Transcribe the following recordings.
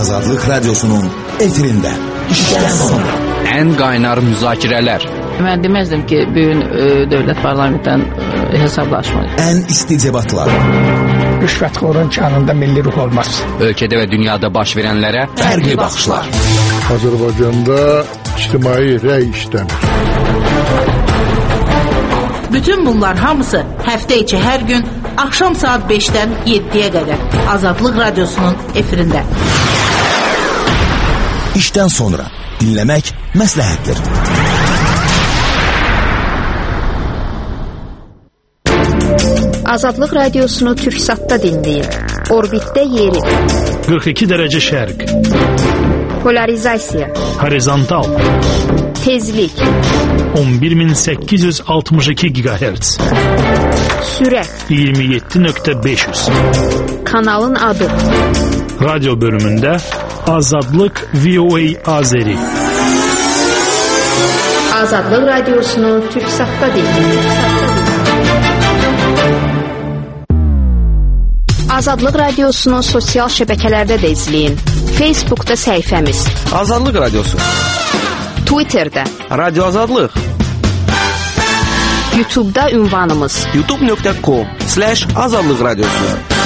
Azadlık Radyosu'nun efirinde. İşten sonra. En kaynar müzakirələr. Mən deməzdim ki, bugün dövlət parlamentdən hesablaşmalı. En isticebatlar. Rüşvətxorun canında milli ruh olmaz. Ölkədə və dünyada baş verənlərə Fərqli baxışlar. Azərbaycanda ictimai rəy işləmir. Bütün bunlar hamısı həftə içi hər gün axşam saat 5-dən 7-yə qədər Azadlıq Radyosu'nun efirində. İşten sonra dinlemek məsləhətdir. Azadlıq Radiosunu Türksat'ta dinleyin. Orbitdə yeri. 42 derece şərq. Polarizasiya. Horizontal. Tezlik. 11862 GHz. Sürət. 27.500. Kanalın adı. Radyo bölümündə Azadlıq VOA Azeri. Azadlıq Radiosunu Türksat'ta dinleyin. Azadlıq Radiosunu sosial şəbəkələrdə də izləyin. Facebook'da səhifəmiz. Azadlıq Radyosu. Twitter'da. Radyo Azadlıq. YouTube'da ünvanımız. youtube.com/Azadlıq Radyosu.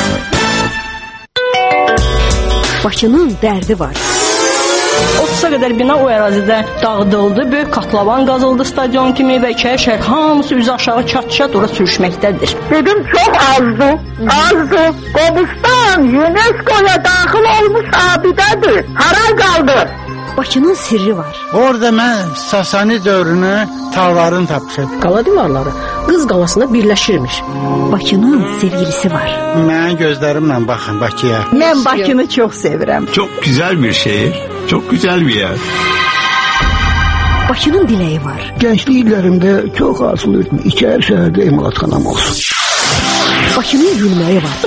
Bakının dərdi var. 30'a qədər bina o ərazidə dağıdıldı. Böyük katlavan qazıldı stadion kimi və İçəri şəhər hamısı üzü aşağı çat-çat ora sürüşməkdədir. Dedim çox azdı. Qobustan UNESCO'ya daxil olmuş abidədir. Haray qaldı. Bakının sirri var. Orada mən Sasani dövrünü tağların tapmışam. Qala divarları Qız qalasında birləşirmiş. Bakının sevgilisi var. Mən gözlərimlə baxın Bakıya. Mən Bakını çox sevirəm. Çok güzel bir şehir, çok güzel bir yer. Bakının dileği var. Gençlik illərimdə çox arzulayırdım. İçəri şəhərdə emalatxanam olsun. Bakının gülməyi var.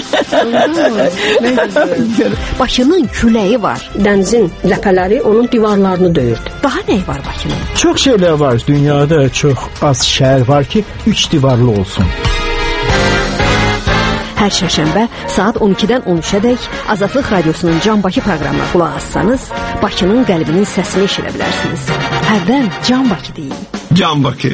Bakının küləyi var. Dənizin ləpələri onun divarlarını döyürdü. Daha nə var Bakının? Çox şeylər var. Dünyada çox az şəhər var ki, 3 divarlı olsun. Hər şərşənbə saat 12-dən 13-ə dək Azadlıq Radyosu'nun Can Bakı proqramına qulaq assanız, Bakının qəlbinin səsini eşidə bilərsiniz. Hərdən Can Bakı deyin. Can Bakı.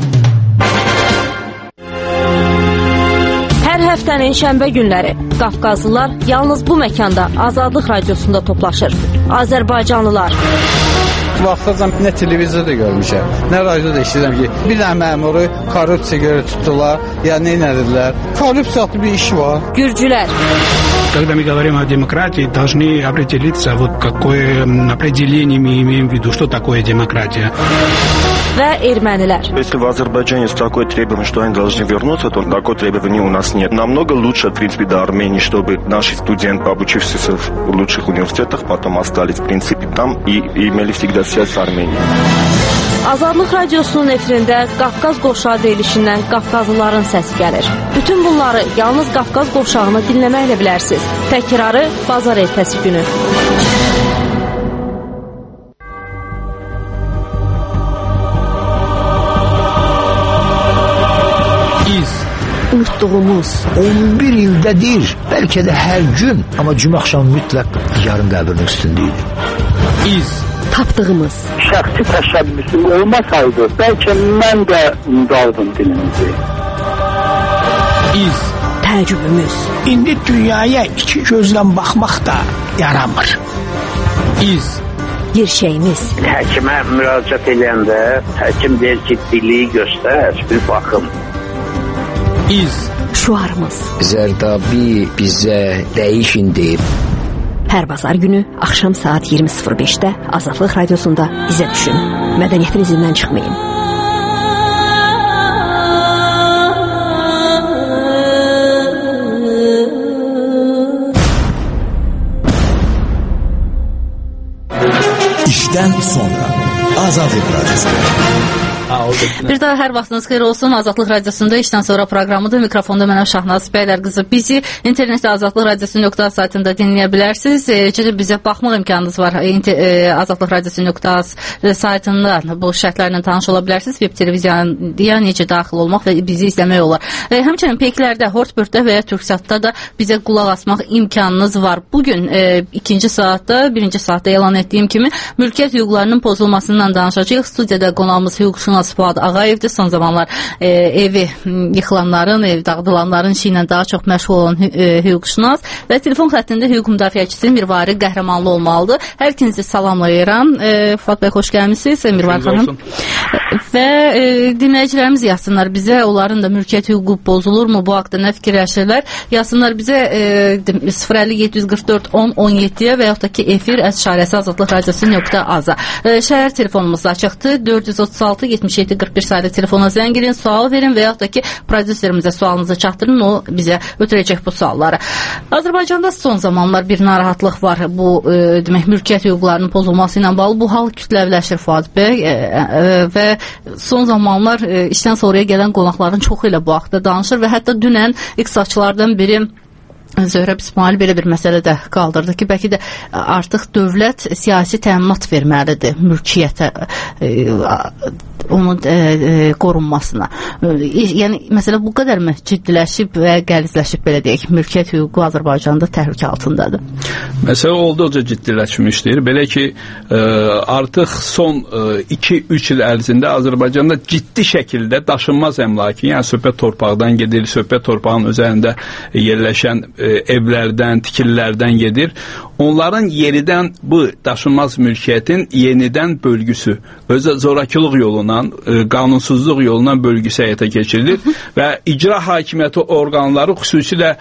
Hər həftənin şənbə günləri Qafqazlılar yalnız bu məkanda Azadlıq Radiosunda toplaşır. Azərbaycanlılar. Vaxtacan nə televizorda görmüşəm, nə radioda eşidirəm ki, bir dənə məmuru korrupsiya görə tutdular, ya nə edilər? Korrupsiyalı bir iş var. Gürcülər. Когда мы говорим о демократии, должны определиться, вот какое определение мы имеем в виду, что такое демократия. Və ermənilər. Если в Азербайджане есть такое требование, что они должны вернуться, то такое требование у нас нет. Намного лучше, в принципе, до Армении, чтобы наши студенты, обучившиеся в лучших университетах, потом остались, в принципе, там и имели всегда связь с Арменией. Azadlıq Radyosu'nun efirində Qafqaz qovşağı deyilişindən Qafqazlıların səsi gəlir. Bütün bunları yalnız Qafqaz qovşağını dinləməklə bilərsiniz. Təkrarı bazar ertəsi günü. Unutduğumuz 11 ildədir, bəlkə də hər gün, amma cümə axşamı mütləq yarın qəbrinin üstündəydi. İz. Tapdığımız. Şəxsi təşəbbüsüm olmasaydı, bəlkə mən də unudardım dilimizi. İz. Təəccübümüz. İndi dünyaya iki gözlə baxmaq da yaramır. İz. Gerçəyimiz. Həkimə müraciət edəndə həkim deyir ki, biliyi göstər, bir baxım. İz. Şuarımız. Zərdabi bizə dəyişin deyib. Hər bazar günü axşam saat 20:05-də Azadlıq Radiosunda izə düşün. Mədəniyyətin izindən çıxmayın. İşten sonra Azadlıq Radyosu. Bir daha hər vaxtınız xeyir olsun. Azadlıq Radiosunda işdən sonra proqramıdır. Mikrofonda mənəm Şahnaz Bəylər qızı. Bizi internetdə Azadlıq Radiosu.az saytında dinləyə bilərsiniz. Bizə baxmaq imkanınız var. Azadlıq Radiosu.az saytında bu şərtlərlə tanış ola bilərsiniz. Web televiziyaya necə daxil olmaq və bizi izləmək olar. Həmçinin Peyklərdə, Hortbürtdə və ya Türksatda da bizə qulaq asmaq imkanınız var. Bugün ikinci saatda, birinci saatda elan etdiyim kimi mülkiyyət hüquqlarının pozulmasından danışacağıq. Studiyada qonağımız hüquqşünas Fuad Ağayevdir. Son zamanlar evi yıxılanların, ev dağıdılanların işi ilə daha çox məşğul olan hüquqşünas və telefon xəttində hüquq müdafiəçisi Mirvari Qəhrəmanlı olmalıdır. Hər ikinizi salamlayıram. Fuad bəy, xoş gəlmisiniz. Mirvari xanım. Və dinləyicilərimiz yazsınlar bizə, onların da mülkiyyət hüququ pozulurmu, bu haqda nə fikirləşirlər? Yazsınlar bizə 050-744-10-17-yə və yaxud da ki efir @azadlıq radiosu.az-a. Şəhər telefonumuz açıqdır. 436-77-41 sayılı telefona zəng edin, sual verin və yaxud da ki prodüserimizə sualınızı çatdırın, o bizə ötürəcək bu sualları. Azərbaycanda son zamanlar bir narahatlıq var. Bu demək mülkiyyət hüquqlarının pozulması ilə bağlı. Bu hal kütləviləşir Fuad bəy və son zamanlar işdən sonraya gələn qonaqların çoxu ilə bu haqda danışır və hətta dünən iqtisadçılardan biri Zöhrəb İsmail belə bir məsələ də qaldırdı ki, bəlkə də artıq dövlət siyasi təminat verməlidir mülkiyyətə, onun qorunmasına. Yəni, məsələ bu qədər mi ciddiləşib və qəlizləşib, belə deyək, mülkiyyət hüququ Azərbaycanda təhlükə altındadır? Məsələ olduqca ciddiləşmişdir. Belə ki, artıq son 2-3 il ərzində Azərbaycanda ciddi şəkildə daşınmaz əmlaki, yəni söhbət torpaqdan gedir, söhbət torpağın üzərində yerləşən evlərdən, tikililərdən gedir. Onların yenidən bu daşınmaz mülkiyyətin yenidən bölgüsü, özü zorakılıq yolundan, qanunsuzluq yolundan bölgüsü həyata keçirilir və icra hakimiyyəti orqanları xüsusilə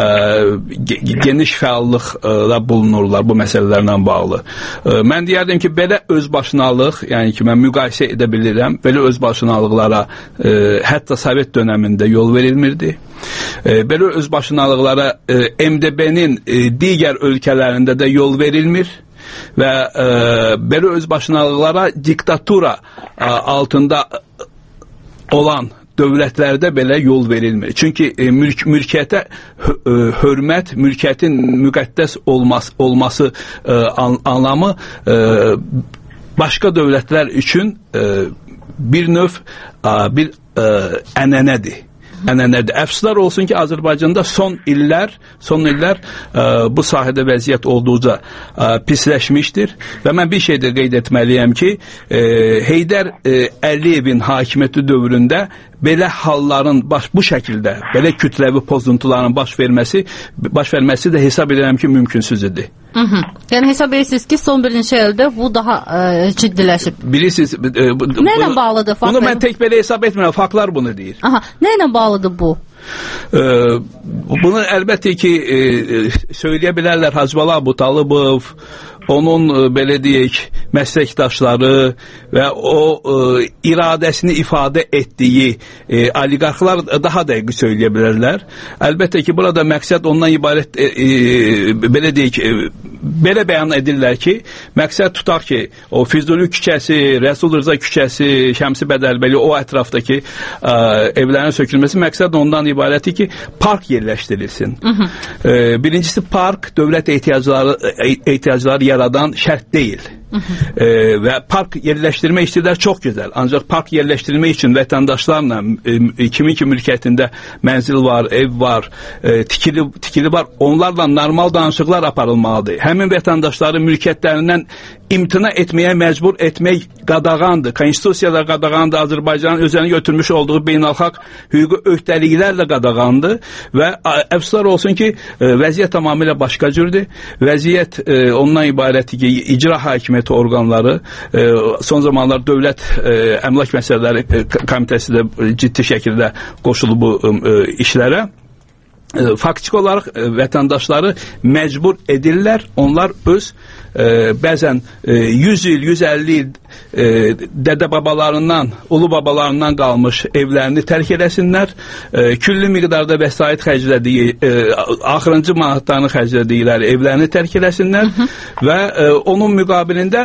geniş fəallıqda bulunurlar bu məsələlərlə bağlı. Mən deyərdim ki, belə özbaşınalıq, yəni ki, mən müqayisə edə bilirəm, belə özbaşınalıqlara hətta Sovet dönəmində yol verilmirdi. Belə özbaşınalıqlara MDB-nin digər ölkələrində də yol verilmir və belə özbaşınalıqlara diktatura altında olan dövlətlərdə belə yol verilmir. Çünki mülkiyyətə hörmət, mülkiyyətin müqəddəs olması anlamı başqa dövlətlər üçün bir növ bir ənənədir. Əfsuslar olsun ki, Azərbaycanda son illər bu sahədə vəziyyət olduqca pisləşmişdir və mən bir şey də qeyd etməliyəm ki, Heydər Əliyevin hakimiyyəti dövründə belə halların bu şəkildə, belə kütləvi pozuntuların baş verməsi də hesab edirəm ki, mümkünsüz idi. Yəni hesab edirsiniz ki, son bir neçə ildə bu daha ciddiləşib. Bilirsiniz, nə ilə bağlıdır? Bunu mən tək belə hesab etmirəm, faktlar bunu deyir. Nə ilə bağlıdır bu? Bunu əlbəttə ki, söyləyə bilərlər Hacıbala Abutalıbov, onun belə deyək məsləkdaşları və o iradəsini ifadə etdiyi oliqarxlar daha dəqiq söyləyə bilərlər. Əlbəttə ki, burada məqsəd ondan ibarət belə deyək, belə bəyan edirlər ki, məqsəd tutaq ki, o Füzuli küçəsi, Rəsul Rza küçəsi, Şəmsi Bədəlbəli, o ətrafdakı evlərin sökülməsi məqsəd ondan ibarətdir ki, park yerləşdirilsin. Birincisi, park dövlət ehtiyacları yaradan şərt deyil. Və park yerləşdirmə istəklər çox gözəl. Ancaq park yerləşdirmək üçün vətəndaşlarla kimin ki mülkiyyətində mənzil var, ev var, tikili var, onlarla normal danışıqlar aparılmalıdır. Həmin vətəndaşları mülkiyyətlərindən imtina etməyə məcbur etmək qadağandır. Konstitusiyada qadağandır. Azərbaycanın özünə götürmüş olduğu beynəlxalq hüquqi öhdəliklərlə qadağandır və əfsuslar olsun ki, vəziyyət tamamilə başqa cürdür. Vəziyyət ondan ibarətdir ki, icra hakimiyyəti orqanları, son zamanlar Dövlət Əmlak Məsələləri Komitəsi də ciddi şəkildə qoşulub bu işlərə. faktiki olaraq vətəndaşları məcbur edirlər. Onlar öz bəzən 100 il, 150 il dədə babalarından, ulu babalarından qalmış evlərini tərk eləsinlər. Külli miqdarda vəsait xərclədiyi, axırıncı manatlarını xərclədikləri evlərini tərk eləsinlər və onun müqabilində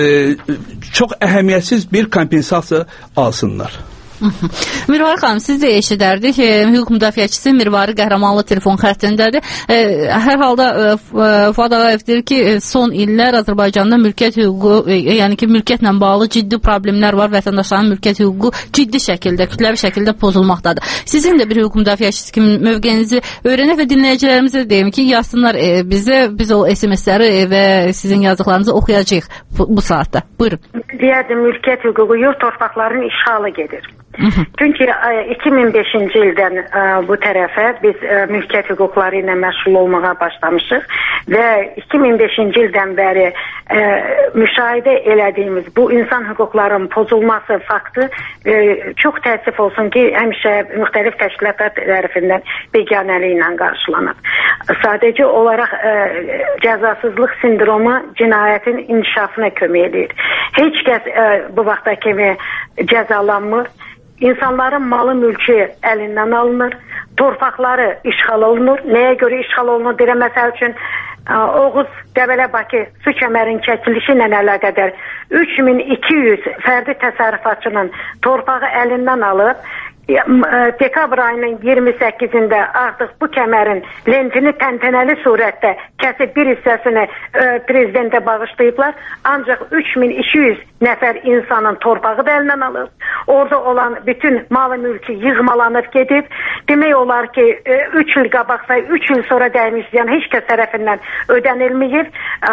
çox əhəmiyyətsiz bir kompensasiya alsınlar. Mirvari xanım, siz də eşidərdik. Hüquq müdafiəçisi Mirvari Qəhrəmanlı telefon xəttindədir. Hər halda Fuad Ağayev deyir ki, son illər Azərbaycanda mülkiyyət hüququ, yəni ki, mülkiyyətlə bağlı ciddi problemlər var. Vətəndaşların mülkiyyət hüququ ciddi şəkildə, kütləvi şəkildə pozulmaqdadır. Sizin də bir hüquq müdafiəçisi kimi mövqeyinizi öyrənək və dinləyicilərimizə deyim ki, yazsınlar bizə, biz o SMS-ləri və sizin yazdıqlarınızı oxuyacağıq bu saatda. Buyurun. Deyərdim, mülkiyyət hüququ yurt torpaqlarının işğalı gedir. Çünki 2005-ci ildən bu tərəfə biz mülkiyyət hüquqları ilə məşğul olmağa başlamışıq və 2005-ci ildən bəri müşahidə elədiyimiz bu insan hüquqlarının pozulması faktı çox təəssüf olsun ki, həmişə müxtəlif təşkilatlar tərəfindən beganəliklə qarşılanıb. Sadəcə olaraq cəzasızlıq sindromu cinayətin inkişafına kömək edir. Heç kəs bu vaxta kimi cəzalanmır. İnsanların malı mülkü əlindən alınır, torpaqları işğal olunur. Nəyə görə işğal olunur deyirəm, məsəl üçün Oğuz Qəbələ-Bakı su kəmərinin çəkilişi ilə əlaqədar 3200 fərdi təsərrüfatçının torpağı əlindən alıb, dekabr ayının 28-də artıq bu kəmərin lentini təntənəli surətdə kəsib bir hissəsini prezidentə bağışlayıblar. Ancaq 3200 nəfər insanın torpağı da əlindən alıb. Orada olan bütün malı mülkü yığmalanıb gedib. Demək olar ki, 3 il qabaqsa, 3 il sonra dəymiş ziyan heç kəs tərəfindən ödənilməyib.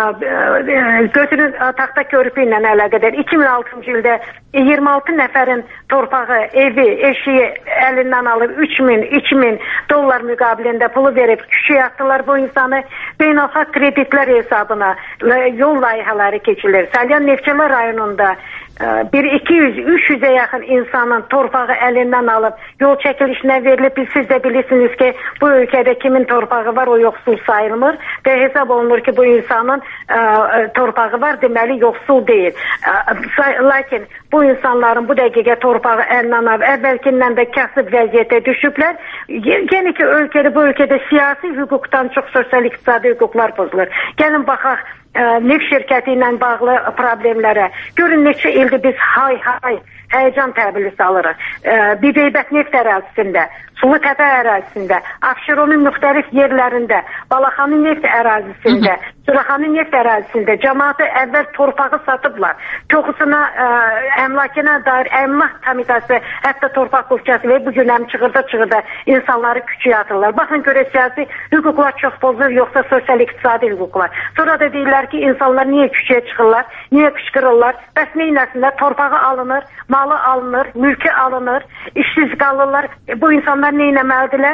Götürün taxta körpü ilə əlaqədar 2006-cı ildə 26 nəfərin torpağı, evi, eşiyi əlindən alıb 3000-2000 dollar müqabilində pulu verib küçüyə atdılar bu insanı. Beynəlxalq kreditlər hesabına yol layihələri keçilir. Salyan Neftçala rayonunda 200-300'e yaxın insanın torpağı əlindən alıb yol çəkilişinə verilib. Siz də bilirsiniz ki, bu ölkədə kimin torpağı var, o yoxsul sayılmır və hesab olunur ki, bu insanın torpağı var, deməli yoxsul deyil. Lakin bu insanların bu dəqiqə torpağı əlindən alıb, əvvəlkindən də kasıb vəziyyətə düşüblər. Yəni ki, bu ölkədə siyasi hüquqdan çox sosial-iqtisadi hüquqlar pozulur. Gəlin baxaq neft şirkəti ilə bağlı problemlərə. Görün, neçə ildir biz həyəcan təbilisi alırıq. Bibeybət neft ərazisində, Sulutəpə ərazisində, Abşeronun müxtəlif yerlərində, Balaxanın neft ərazisində, Suraxanın neft ərazisində cəmaatı əvvəl torpağı satıblar. Çoxusuna əmlakına dair əmlak komitəsi, hətta torpaq qufçası və bu gün çığırda insanları küçüyə atırlar. Baxın görək, siyasi hüquqlar çox pozulur, yoxsa sosial-iqtisadi hüquqlar. Sonra da deyirlər ki, insanlar niyə küçüyə çıxırlar, niyə qışqırırlar, bəs neynəsinlər, torpağı alınır, malı alınır, mülkü alınır, işsiz qalırlar. Bu insanlar neynəməlidirlər?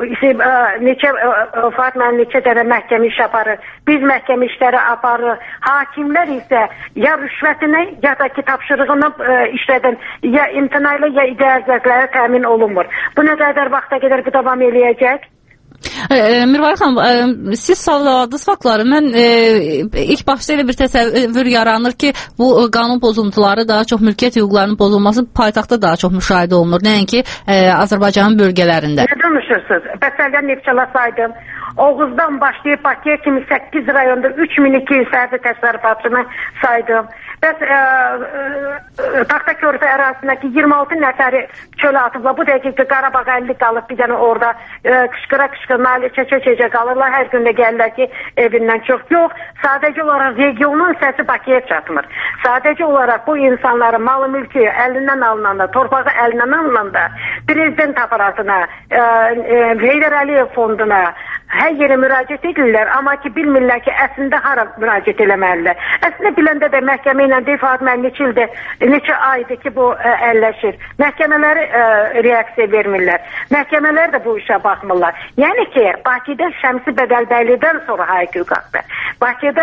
Neçə dənə məhkəmə iş aparır. Biz məhkəmə işləri aparır. Hakimlər isə ya rüşvətini, ya da ki tapşırığını işlədən, ya imtina ilə, ya idarələrə təmin olunmur. Bu nə qədər vaxta qədər bu davam eləyəcək? Mirvari xanım, siz sağladınız faktları. Mən ilk başda elə bir təsəvvür yaranır ki, bu qanun pozuntuları, daha çox mülkiyyət hüquqlarının pozulması paytaxtda daha çox müşahidə olunur, nəinki Azərbaycanın bölgələrində. Nə danışırsınız? Bəsəldən Neftçala saydım. Oğuzdan başlayıb Bakıya kimi 8 rayonda 3200 fərdi təsərrüfatçını saydım. Bəs taxta körpü ərazisindəki 26 nəfəri çölə atıblar. Bu dəqiqə Qarabağ 50 qalıb, bir dənə orada qışqıra nalə çəkə qalırlar. Hər gün də gəlirlər ki, evindən çox. Yox, sadəcə olaraq regionun səsi Bakıya çatmır. Sadəcə olaraq bu insanların malı mülkü əlindən alınanda, torpağı əlindən alınanda prezident aparatına, Heydər Əliyev fonduna, hər yerə müraciət edirlər, amma ki bilmirlər ki, əslində hara müraciət eləməlidirlər. Əslində biləndə də məhkəmə ilə defaat mən neçə aydır ki bu əlləşir. Məhkəmələri reaksiya vermirlər. Məhkəmələr də bu işə baxmırlar. Yəni ki, Bakıda Şəmsi Bədəlbəylidən sonra haykü qalxdı. Bakıda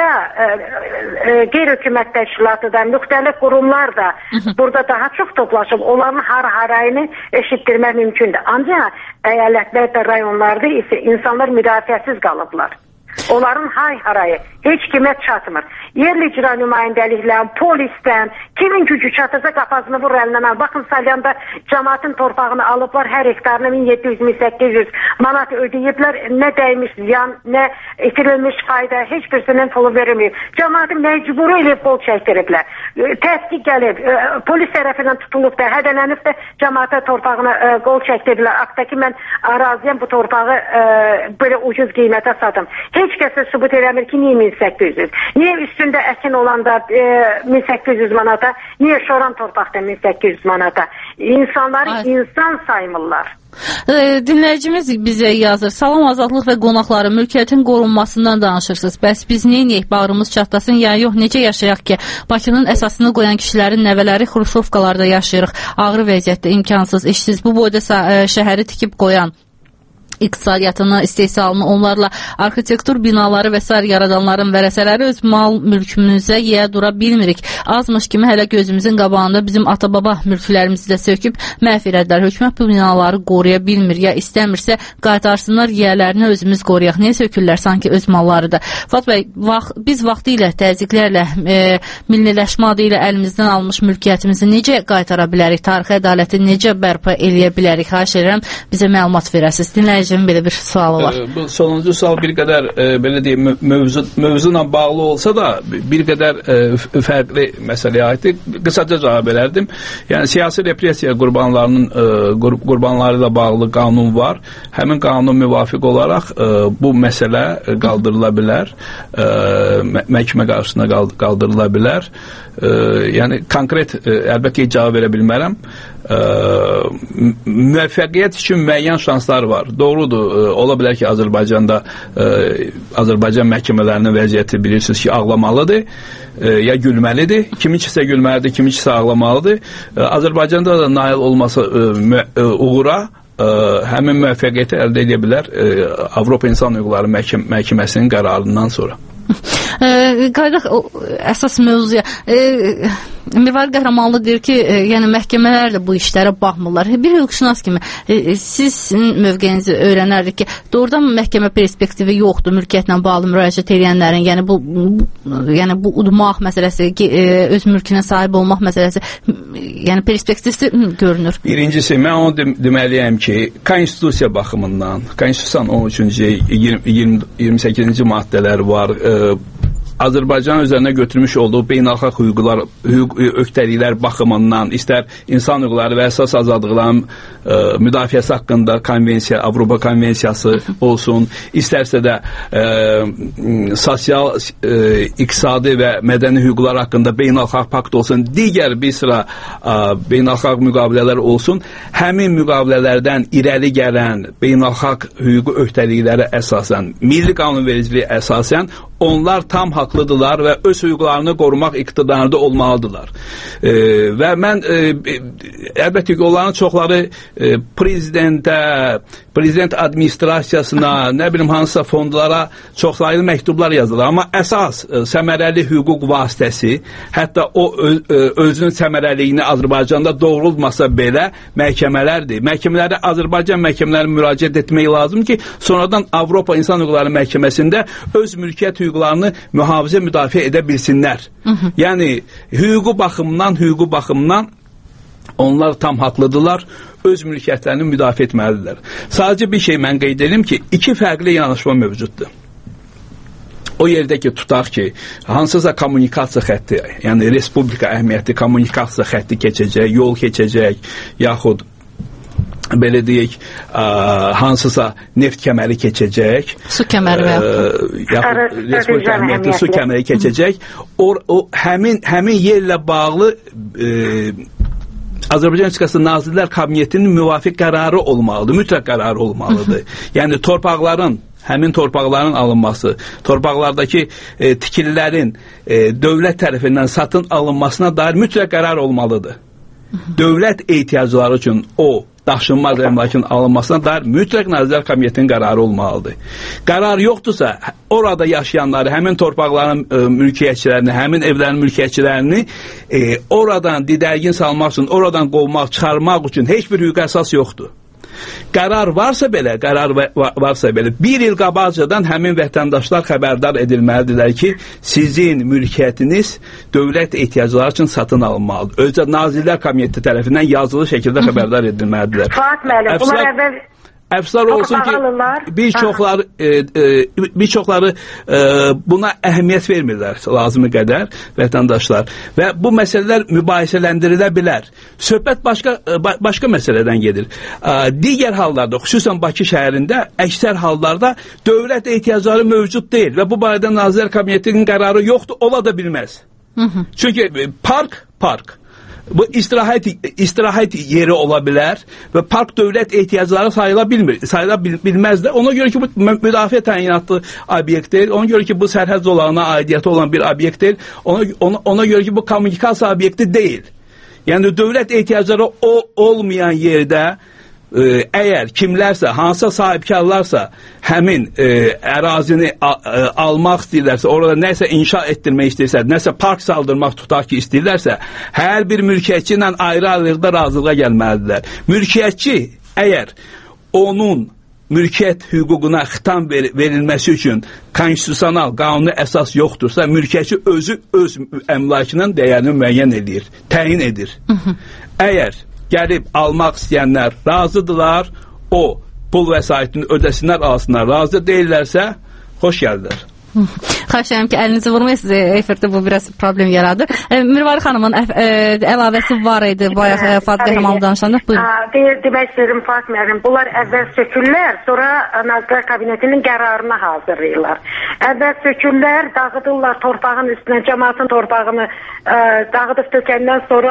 qeyri-hökumət təşkilatı da, müxtəlif qurumlar da burada daha çox toplaşıb, onların har-harayını eşitdirmək mümkündür. Ancaq əyalətlərdə, rayonlarda isə insanlar müdafiəsiz qalıblar. Onların hay-harayı heç kimə çatmır. Yerli icra nümayəndəliklə, polisdən, kimin gücü çatırsa qapazını vurur əlindən. Baxın, Salyanda cəmaatın torpağını alıblar, hər hektarını 1700-1800 manat ödəyiblər. Nə dəymiş ziyan, nə itirilmiş fayda, heç birisinin pulu verilməyib. Cəmaatı məcburi ilə qol çəkdiriblər. Təsdiq gəlib, polis tərəfindən tutulub da, hədələnib də cəmaata torpağını qol çəkdiriblər. Aqdakı mən araziyəm, bu torpağı belə ucuz qiymətə sadım. Heç kəsə sübut eləmir ki, niyə 1800? Niyə üstündə əkin olanda 1800 manata, niyə şoran torpaqda 1800 manata? İnsanları insan saymırlar. Dinləyicimiz bizə yazır. Salam, Azadlıq və qonaqları, mülkiyyətin qorunmasından danışırsınız. Bəs biz neyiniyək, bağrımız çatlasın, ya yox, necə yaşayaq ki? Bakının əsasını qoyan kişilərin nəvələri xruşovkalarda yaşayırıq. Ağrı vəziyyətdə, imkansız, işsiz, bu boyda şəhəri tikib qoyan, iqtisadiyyatını, istehsalını, onlarla arxitektur binaları və s. yaradanların vərəsələri öz mal mülkümüzə yeyə dura bilmirik. Azmış kimi hələ gözümüzün qabağında bizim ata-baba mülklərimizi də söküb məhv elədilər. Hökumət bu binaları qoruya bilmir, ya istəmirsə qaytarsınlar, yiyələrini özümüz qoruyaq. Niyə sökürlər sanki öz mallarıdır? Fuad bəy, biz vaxtı ilə təzyiqlərlə, milliləşmə adı ilə əlimizdən almış mülkiyyətimizi necə qaytara bilərik? Tarixi ədaləti necə bərpa eləyə bilərik? Xahiş edirəm, bizə məlumat verəsiniz. Dinləyicinin belə bir sualı var. Bu sonuncu sual bir qədər belə deyim, mövzuna bağlı olsa da bir qədər fərqli məsələyə aiddir. Qısaca cavab verərdim. Yəni siyasi repressiya qurbanları ilə bağlı qanun var. Həmin qanun müvafiq olaraq bu məsələ qaldırıla bilər. Məhkəmə qarşısına qaldırıla bilər. Yəni konkret əlbəttə cavab verə bilmərəm. Müvəffəqiyyət üçün müəyyən şanslar var. Doğrudur, ola bilər ki, Azərbaycanda Azərbaycan məhkəmələrinin vəziyyəti bilirsiniz ki, ağlamalıdır, ya gülməlidir. Kimikisə gülməlidir, kimikisə ağlamalıdır. Azərbaycanda da nail olması uğura həmin müvəffəqiyyəti əldə edə bilər Avropa İnsan Hüquqları Məhkəməsinin qərarından sonra. Qaydaq əsas mövzuya Mirvari Qəhrəmanlı deyir ki, yəni məhkəmələr də bu işlərə baxmırlar. Bir hüquqşünas kimi sizin mövqeyinizi öyrənərdik ki, doğrudan məhkəmə perspektivi yoxdur mülkiyyətlə bağlı müraciət edənlərin, yəni bu udmaq məsələsi, öz mülkünə sahib olmaq məsələsi, yəni perspektivsi görünür. Birincisi, mən onu deməliyəm ki, konstitusiya baxımından, konstitusiyanın 13-cü 28-ci maddələr var, Azərbaycan üzərinə götürmüş olduğu beynəlxalq hüquq öhdəliklər baxımından, istər insan hüquqları və əsas azadlıqların müdafiəsi haqqında konvensiya, Avropa konvensiyası olsun, istərsə də sosial, iqtisadi və mədəni hüquqlar haqqında beynəlxalq pakt olsun, digər bir sıra beynəlxalq müqavilələr olsun, həmin müqavilələrdən irəli gələn beynəlxalq hüquq öhdəliklərə əsasən, milli qanunvericiliyə əsasən onlar tam haqlıdırlar və öz hüquqlarını qorumaq iqtidarında olmalıdırlar. Və mən əlbəttə ki, onların çoxları prezident administrasiyasına, nə bilim hansısa fondlara çoxsaylı məktublar yazırlar. Amma əsas səmərəli hüquq vasitəsi, hətta o özünün səmərəliyini Azərbaycanda doğrulmasa belə məhkəmələrdir. Məhkəmələrdə Azərbaycan məhkəmələrə müraciət etmək lazım ki, sonradan Avropa İnsan Hüquqları Məhkəməsində öz mülkiyyət hüquqlarını mühafizə müdafiə edə bilsinlər. Yəni hüququ baxımdan onlar tam haqlıdırlar, öz mülkiyyətlərini müdafiə etməlidirlər. Sadəcə bir şey mən qeyd edim ki, iki fərqli yanaşma mövcuddur. O yerdə ki, tutaq ki, hansısa kommunikasiya xətti, yəni respublika əhəmiyyətli kommunikasiya xətti keçəcək, yol keçəcək, yaxud belə deyək, hansısa neft kəməri keçəcək, su kəməri yaxud respublika əhəmiyyətli su kəməri keçəcək, həmin yerlə bağlı Azərbaycan Respublikası Nazirlər Kabinetinin müvafiq qərarı olmalıdır, mütləq qərarı olmalıdır. Yəni həmin torpaqların alınması, torpaqlardakı tikililərin dövlət tərəfindən satın alınmasına dair mütləq qərar olmalıdır. dövlət ehtiyacları üçün o daşınmaz əmlakın alınmasına dair mütləq Nazirlər Komitetinin qərarı olmalıdır. Qərar yoxdursa, orada yaşayanları, həmin torpaqların mülkiyyətçilərini, həmin evlərin mülkiyyətçilərini oradan didərgin salmaq üçün, oradan qovmaq, çıxarmaq üçün heç bir hüquq əsas yoxdur. Qərar varsa belə, bir il qabaqcadan həmin vətəndaşlar xəbərdar edilməlidirlər ki, sizin mülkiyyətiniz dövlət ehtiyacları üçün satın alınmalıdır. Özcə Nazirlər Komiteti tərəfindən yazılı şəkildə xəbərdar edilməlidirlər. Fuat müəllim, bunlar əvvəl əfsuslar olsun ki, bir çoxları buna əhəmiyyət vermirlər lazımı qədər vətəndaşlar və bu məsələlər mübahisələndirilə bilər. Söhbət başqa məsələdən gedir. Digər hallarda, xüsusən Bakı şəhərində əksər hallarda dövlət ehtiyacları mövcud deyil və bu barədə Nazirlər Komitetinin qərarı yoxdur, ola da bilməz. Çünki park bu istirahət yeri ola bilər və park dövlət ehtiyacları sayıla bilməz də. Ona görə ki, bu müdafiə təyinatlı obyektdir. Ona görə ki, bu sərhəd zolağına aidiyyəti olan bir obyektdir. Ona görə ki, bu kommunikasiya obyekti deyil. Yəni, dövlət ehtiyacları olmayan yerdə əgər kimlərsə, hansısa sahibkarlarsa həmin ərazini almaq istəyirlərsə, orada nəsə inşa etdirmək istəyirsə, nəsə park saldırmaq tutaq ki istəyirlərsə, hər bir mülkiyyətçi ilə ayrı-ayrılıqda razılığa gəlməlidirlər. Mülkiyyətçi əgər onun mülkiyyət hüququna xitam verilməsi üçün konstitusional, qanuni əsas yoxdursa, mülkiyyətçi özü öz əmlakının dəyərini müəyyən edir, təyin edir. Əgər gəlib almaq istəyənlər razıdırlar, o pul vəsaitini ödəsinlər, alsınlar. Razı deyirlərsə, xoş gəldilər. Xahiş edirəm ki, əlinizi vurmayasınız, efirdə bu biraz problem yaradır. Mirvari xanımın əlavəsi var idi, bayaq Fuat Qəhrəmanlı danışanda. Demək istəyirəm, Fuat müəllim, bunlar əvvəl sökürlər, sonra Nazirlər Kabinetinin qərarını hazırlayırlar. Əvvəl sökürlər, dağıdırlar torpağın üstünə, cəmaatın torpağını dağıdıb tökəndən sonra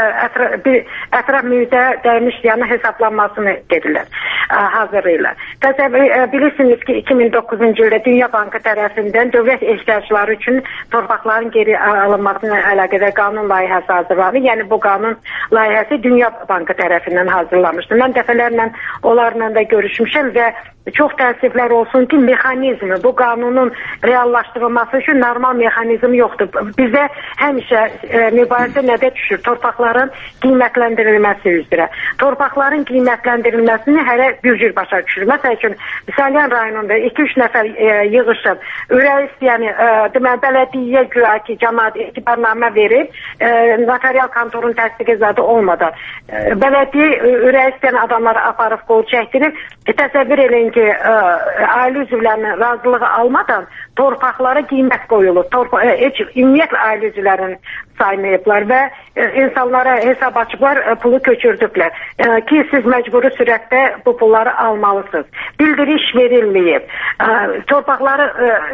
ətraf mühitə dəymiş yana hesablanmasını gedirlər, hazırlayırlar. Bilirsiniz ki, 2009-cu ildə Dünya Bankı tərəfindən dövlət ehtiyacları üçün torpaqların geri alınmasına əlaqədar qanun layihəsi hazırlanır. Yəni bu qanun layihəsi Dünya Bankı tərəfindən hazırlanmışdır. Mən dəfələrlə onlarla da görüşmüşəm və çox təəssüflər olsun ki, mexanizmi, bu qanunun reallaşdırılması üçün normal mexanizm yoxdur. Bizə həmişə mübahisə nədə düşür? Torpaqların qiymətləndirilməsi üzrə. Torpaqların qiymətləndirilməsini hələ bir cür başa düşür. Məsəl üçün, Salyan rayonunda 2-3 nəfər yığışıb, ürək istəyəni, deməli, bələdiyyə güya ki, cəmaat etibarnamə verib, notarial kontorun təsdiqi zadı olmadan. Bələdiyyə ürək istəyən adamları aparıb qol çəkdirib, təsəvvür eləyin ki, ailə üzvlərinin razılığı almadan torpaqlara qiymət qoyulur. Heç ümumiyyətlə ailə üzvlərinin saymayıblar və insanlara hesab açıblar, pulu köçürdüblər. Ki, siz məcburi sürətdə bu pulları almalısınız. Bildiriş verilməyib. Torpaqları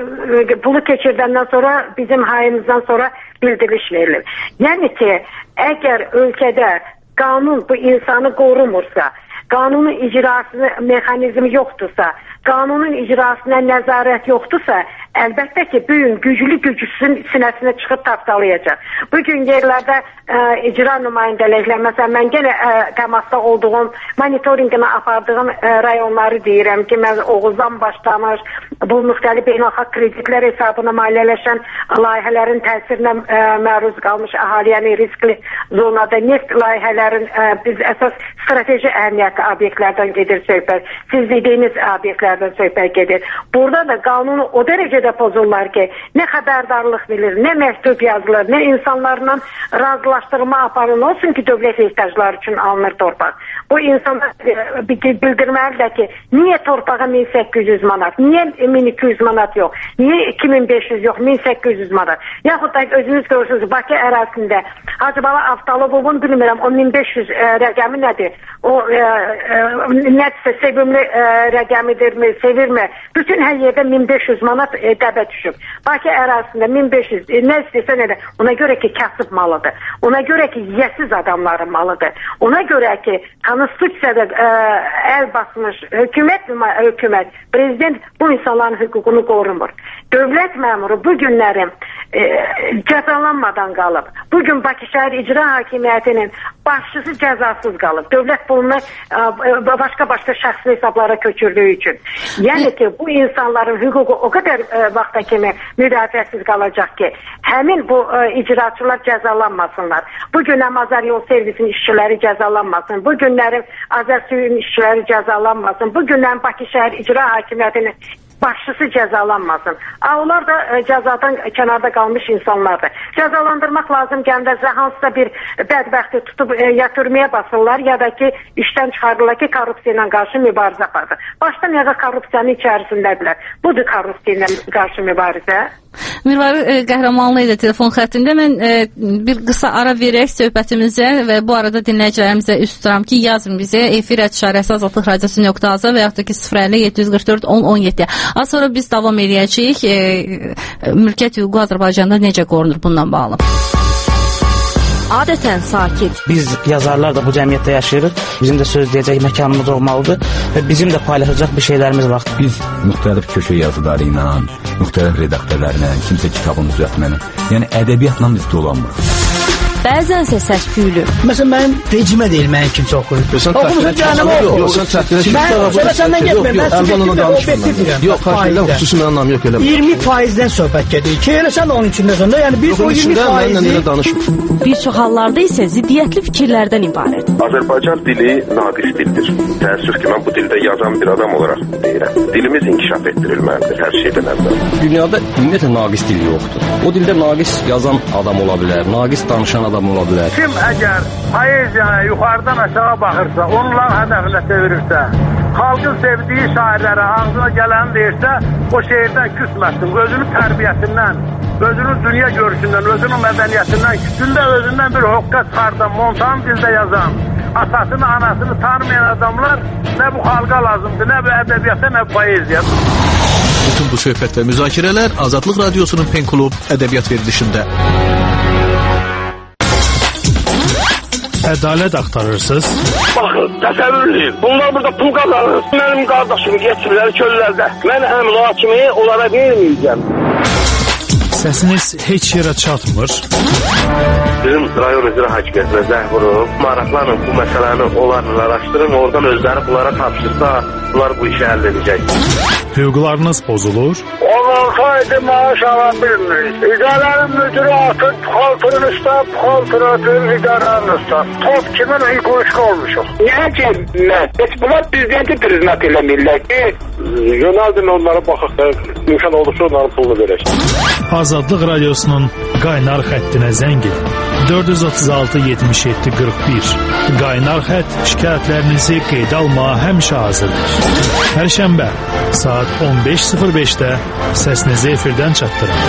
pulu keçirdəndən sonra, bizim hayımızdan sonra bildiriş verilir. Yəni ki, əgər ölkədə qanun bu insanı qorumursa, qanunun icrasını mexanizmi yoxdursa, qanunun icrasına nəzarət yoxdursa, əlbəttə ki, bugün güclüsün sinəsinə çıxıb tapdalayacaq. Bugün yerlərdə icra nümayəndəliklər, məsələn, mən yenə təmasda olduğum, monitorinqini apardığım rayonları deyirəm ki, mən Oğuzdan başlamış, bu müxtəlif beynəlxalq kreditlər hesabına maliyyələşən layihələrin təsirinə məruz qalmış əhali, yəni riskli zonada neft layihələrin biz əsas strateji əhəmiyyətli obyektlərdən gedir söhbət. Siz dediyiniz obyektlərdən söhbət gedir. Burada da qanunu o dərəcədə pozurlar ki, nə xəbərdarlıq bilir, nə məktub yazılır, nə insanlarla razılaşdırma aparın olsun ki, dövlət ehtiyacları üçün alınır torpaq. Bu insanlar bildirməlidir ki, niyə torpağa 1800 manat, niyə 1200 manat yox, niyə 2500 yox, 1800 manat. Yaxud da özünüz görürsünüz, Bakı ərazisində Hacıbala Avtalobovun bilmirəm, o 1500 rəqəmi nədir? O nədirsə sevimli rəqəmidirmi, sevirmi? Bütün hər yerdə 1500 manat dəbə düşüb. Bakı ərazisində 1500, nə istəyirsən elə, ona görə ki, kasıb malıdır. Ona görə ki, yiyəsiz adamların malıdır. Ona görə ki, konstitusiyada əl basmış hökumət, prezident bu insanların hüququnu qorumur. Dövlət məmuru bu günləri cəzalanmadan qalıb. Bugün Bakı şəhər icra hakimiyyətinin başçısı cəzasız qalıb. Dövlət pulunu başqa şəxsi hesablara köçürdüyü üçün. Yəni ki, bu insanların hüququ o qədər vaxta kimi müdafiəsiz qalacaq ki, həmin bu icraçılar cəzalanmasınlar. Bu günəm Azər Yol Servisinin işçiləri cəzalanmasın. Bu günlərin Azər Suyun işçiləri cəzalanmasın. Bu günlərin Bakı şəhər icra hakimiyyətinin başçısı cəzalanmasın. Onlar da cəzadan kənarda qalmış insanlardır. Cəzalandırmaq lazım gəldikdə hansısa bir bədbəxti tutub ya türməyə basırlar, ya da ki işdən çıxarırlar ki, korrupsiya ilə qarşı mübarizə aparır. Başdan ayağa korrupsiyanın içərisindədirlər. Budur korrupsiya ilə qarşı mübarizə. Mirvari Qəhrəmanlı ilə telefon xəttində. Mən bir qısa ara verək söhbətimizə və bu arada dinləyicilərimizə üst tuturam ki, yazın bizə efir@azadlıqradiosu.az və yaxud da ki 050-744-1017. Az sonra biz davam edəcəyik. Mülkiyyət hüququ Azərbaycanda necə qorunur bundan bağlı? Adətən sakit. Biz yazarlar da bu cəmiyyətdə yaşayırıq. Bizim də söz deyəcək məkanımız olmalıdır və bizim də paylaşacaq bir şeylərimiz var. Biz müxtəlif köşə yazıları ilə, müxtəlif redaktörlərlə, kimsə kitabını düzəltməklə, yəni ədəbiyyatla biz dolanmırıq. Bəzənsə səs-küylü. Məsələn, mənim vecimə deyil, mənim kimsə oxuyur. Oxumusun canım oxu. Yox, sən çətinləşirsən. Mən səndən getməyim. Mən danışmıram. Yox, fərqlə xüsusi mən anlam yox eləmə. 20%-dən söhbət gedir. Ki, elə sən də onun içindəsən də. Yəni biz o 20%-i bir çox hallarda isə ziddiyyətli fikirlərdən ibarət. Azərbaycan dili naqis dildir. Təəssüf ki, mən bu dildə yazan bir adam olaraq deyirəm. Dilimiz inkişaf etdirilməlidir hər şeydən əvvəl. Dünyada ümumiyyətlə naqis dil yoxdur. O dildə naqis yazan adam ola bilər, naqis danışan adam ola bilər. Kim əgər poeziyaya yuxarıdan aşağı baxırsa, onların hədəfinə çevirirsə, xalqın sevdiyi şairlərə ağzına gələni deyirsə, o şeirdən küsməsin, özünün tərbiyəsindən, özünün dünya görüşündən, özünün mədəniyyətindən, küsündə özündən bir hoqqa çıxardan, montan dildə yazan, atasını, anasını tanımayan adamlar nə bu xalqa lazımdır, nə bu ədəbiyyata, nə bu poeziya. Bütün bu söhbət və müzakirələr Azadlıq Radiosunun Pen Klub ədəbiyyat verilişində. Ədalət axtarırsınız? Baxın, təsəvvürlüyüm. Bunlar burada pul qazanır. Mənim qardaşımı geçirlər çöllərdə. Mən həmin o kimi onlara verməyəcəm. Səsiniz heç yerə çatmır. Bizim rayon icra hakimiyyətinə zəng vurub, maraqlanın bu məsələni onlarla araşdırın, oradan özləri bunlara tapşırsa, bunlar bu işi həll edəcək. Hüquqlarınız pozulur. Olsaydı maaş ala bilmirik. İdarənin müdürü atır, puxaltının üstə, puxaltını atır, idarənin üstə. Top kimin hüququşqa olmuşuq. Niyə ki, heç bunlar prezidenti priznat eləmirlər ki, yönəldin onlara baxıq da, imkan olursa onların pulunu verək. Azadlıq Radiosunun qaynar xəttinə zəng edin. 436-77-41. Qaynar xətt şikayətlərinizi qeydə almağa həmişə hazırdır. Pərşənbə saat 15:05-də səsinizi efirdən çatdırın.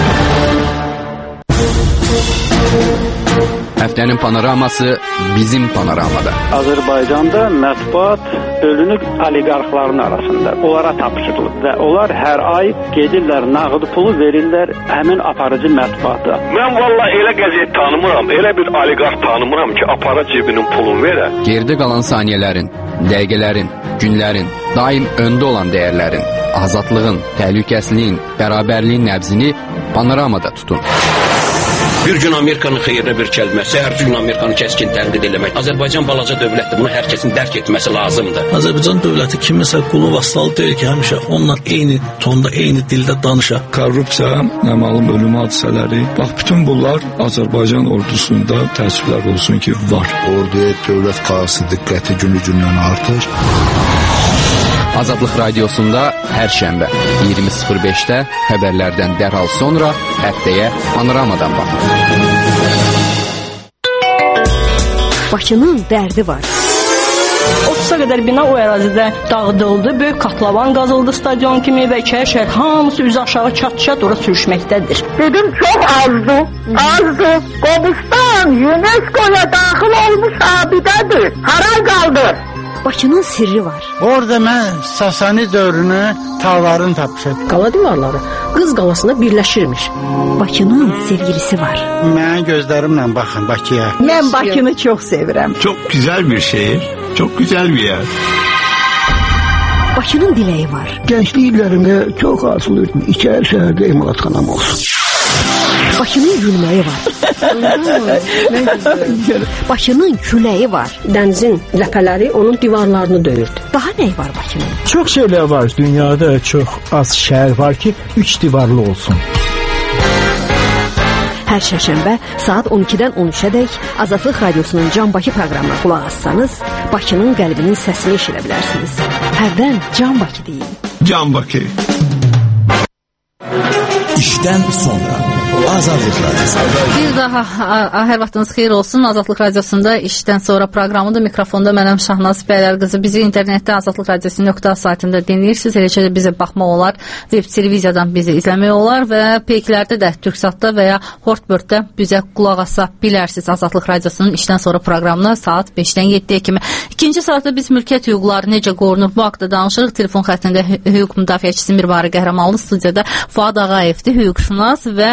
Həftənin panoraması bizim panoramada. Azərbaycanda mətbuat bölünüb oliqarxların arasında. Onlara tapşırılıb və onlar hər ay gedirlər, nağd pulu verirlər həmin aparıcı mətbuata. Mən vallahi elə qəzet tanımıram, elə bir oliqarx tanımıram ki, apara cibinin pulunu verə. Gerdə qalan saniyələrin, dəqiqələrin, günlərin, daim öndə olan dəyərlərin, azadlığın, təhlükəsizliyin, bərabərliyin nəbzini panoramada tutun. Bir gün Amerikanın xeyrinə bir kəlməsi, hər gün Amerikanı kəskin tənqid eləmək. Azərbaycan balaca dövlətdir, bunu hər kəsin dərk etməsi lazımdır. Azərbaycan dövləti kiməsə qulu vasalı deyil ki, həmişə onunla eyni tonda, eyni dildə danışa. Korrupsiya, nəmalım ölüm hadisələri, bax bütün bunlar Azərbaycan ordusunda təəssüflər olsun ki, var. Orduya dövlət qayğısı diqqəti günü-gündən artır. Azadlıq Radiosunda hər şənbə 20:05-də xəbərlərdən dərhal sonra həftəyə panoramadan baxın. Bakının dərdi var. 30-a qədər bina o ərazidə dağıdıldı, böyük katlavan qazıldı stadion kimi və iki şəhər hamısı üzü aşağı çat-çat ora sürüşməkdədir. Dedim çox azdır, azdır. Qobustan UNESCO-ya daxil olmuş abidədir. Hara qaldı? Bakının sirri var. Orada mən Sasani dövrünü tağlarını tapmışam. Qala divarları Qız qalasında birləşirmiş. Bakının sevgilisi var. Mənim gözlərimlə baxın Bakıya. Mən Bakını çox sevirəm. Çok güzel bir şehir, çok güzel bir yer. Bakının diləyi var. Gençlik illərimdə çox arzulayırdım. İçəri şəhərdə emalatxanam olsun. Bakının gülməyi var. Bakının küləyi var. Dənizin ləpələri onun divarlarını döyürdü. Daha nə var Bakının? Çox şeylər var. Dünyada çox az şəhər var ki, 3 divarlı olsun. Hər şənbə saat 12-dən 13-ədək Azadlıq Radiosunun Can Bakı proqramına qulaq assanız, Bakının qəlbinin səsini eşidə bilərsiniz. Hərdən Can Bakı deyin. Can Bakı. İşdən sonra Azadlıq Radiosu. Bir daha hər vaxtınız xeyir olsun. Azadlıq Radiosunda işdən sonra proqramıdır. Mikrofonda mənəm Şahnaz Bəylər qızı. Bizi internetdə azadlıqradiosu.com saytında dinləyirsiniz. Eləcə də bizi baxmaq olar. Web televiziyadan bizi izləmək olar və peyklərdə də Türksatda və ya Hortbörddə bizə qulaq asa bilərsiniz. Azadlıq Radiosunun işdən sonra proqramına saat 5-dən 7-yə kimi. İkinci saatda biz mülkiyyət hüquqları necə qorunur bu haqda danışırıq. Telefon xəttində hüquq müdafiəçisi Mirvari Qəhrəmanlı, studiyada Fuad Ağayevdir, hüquqşünas və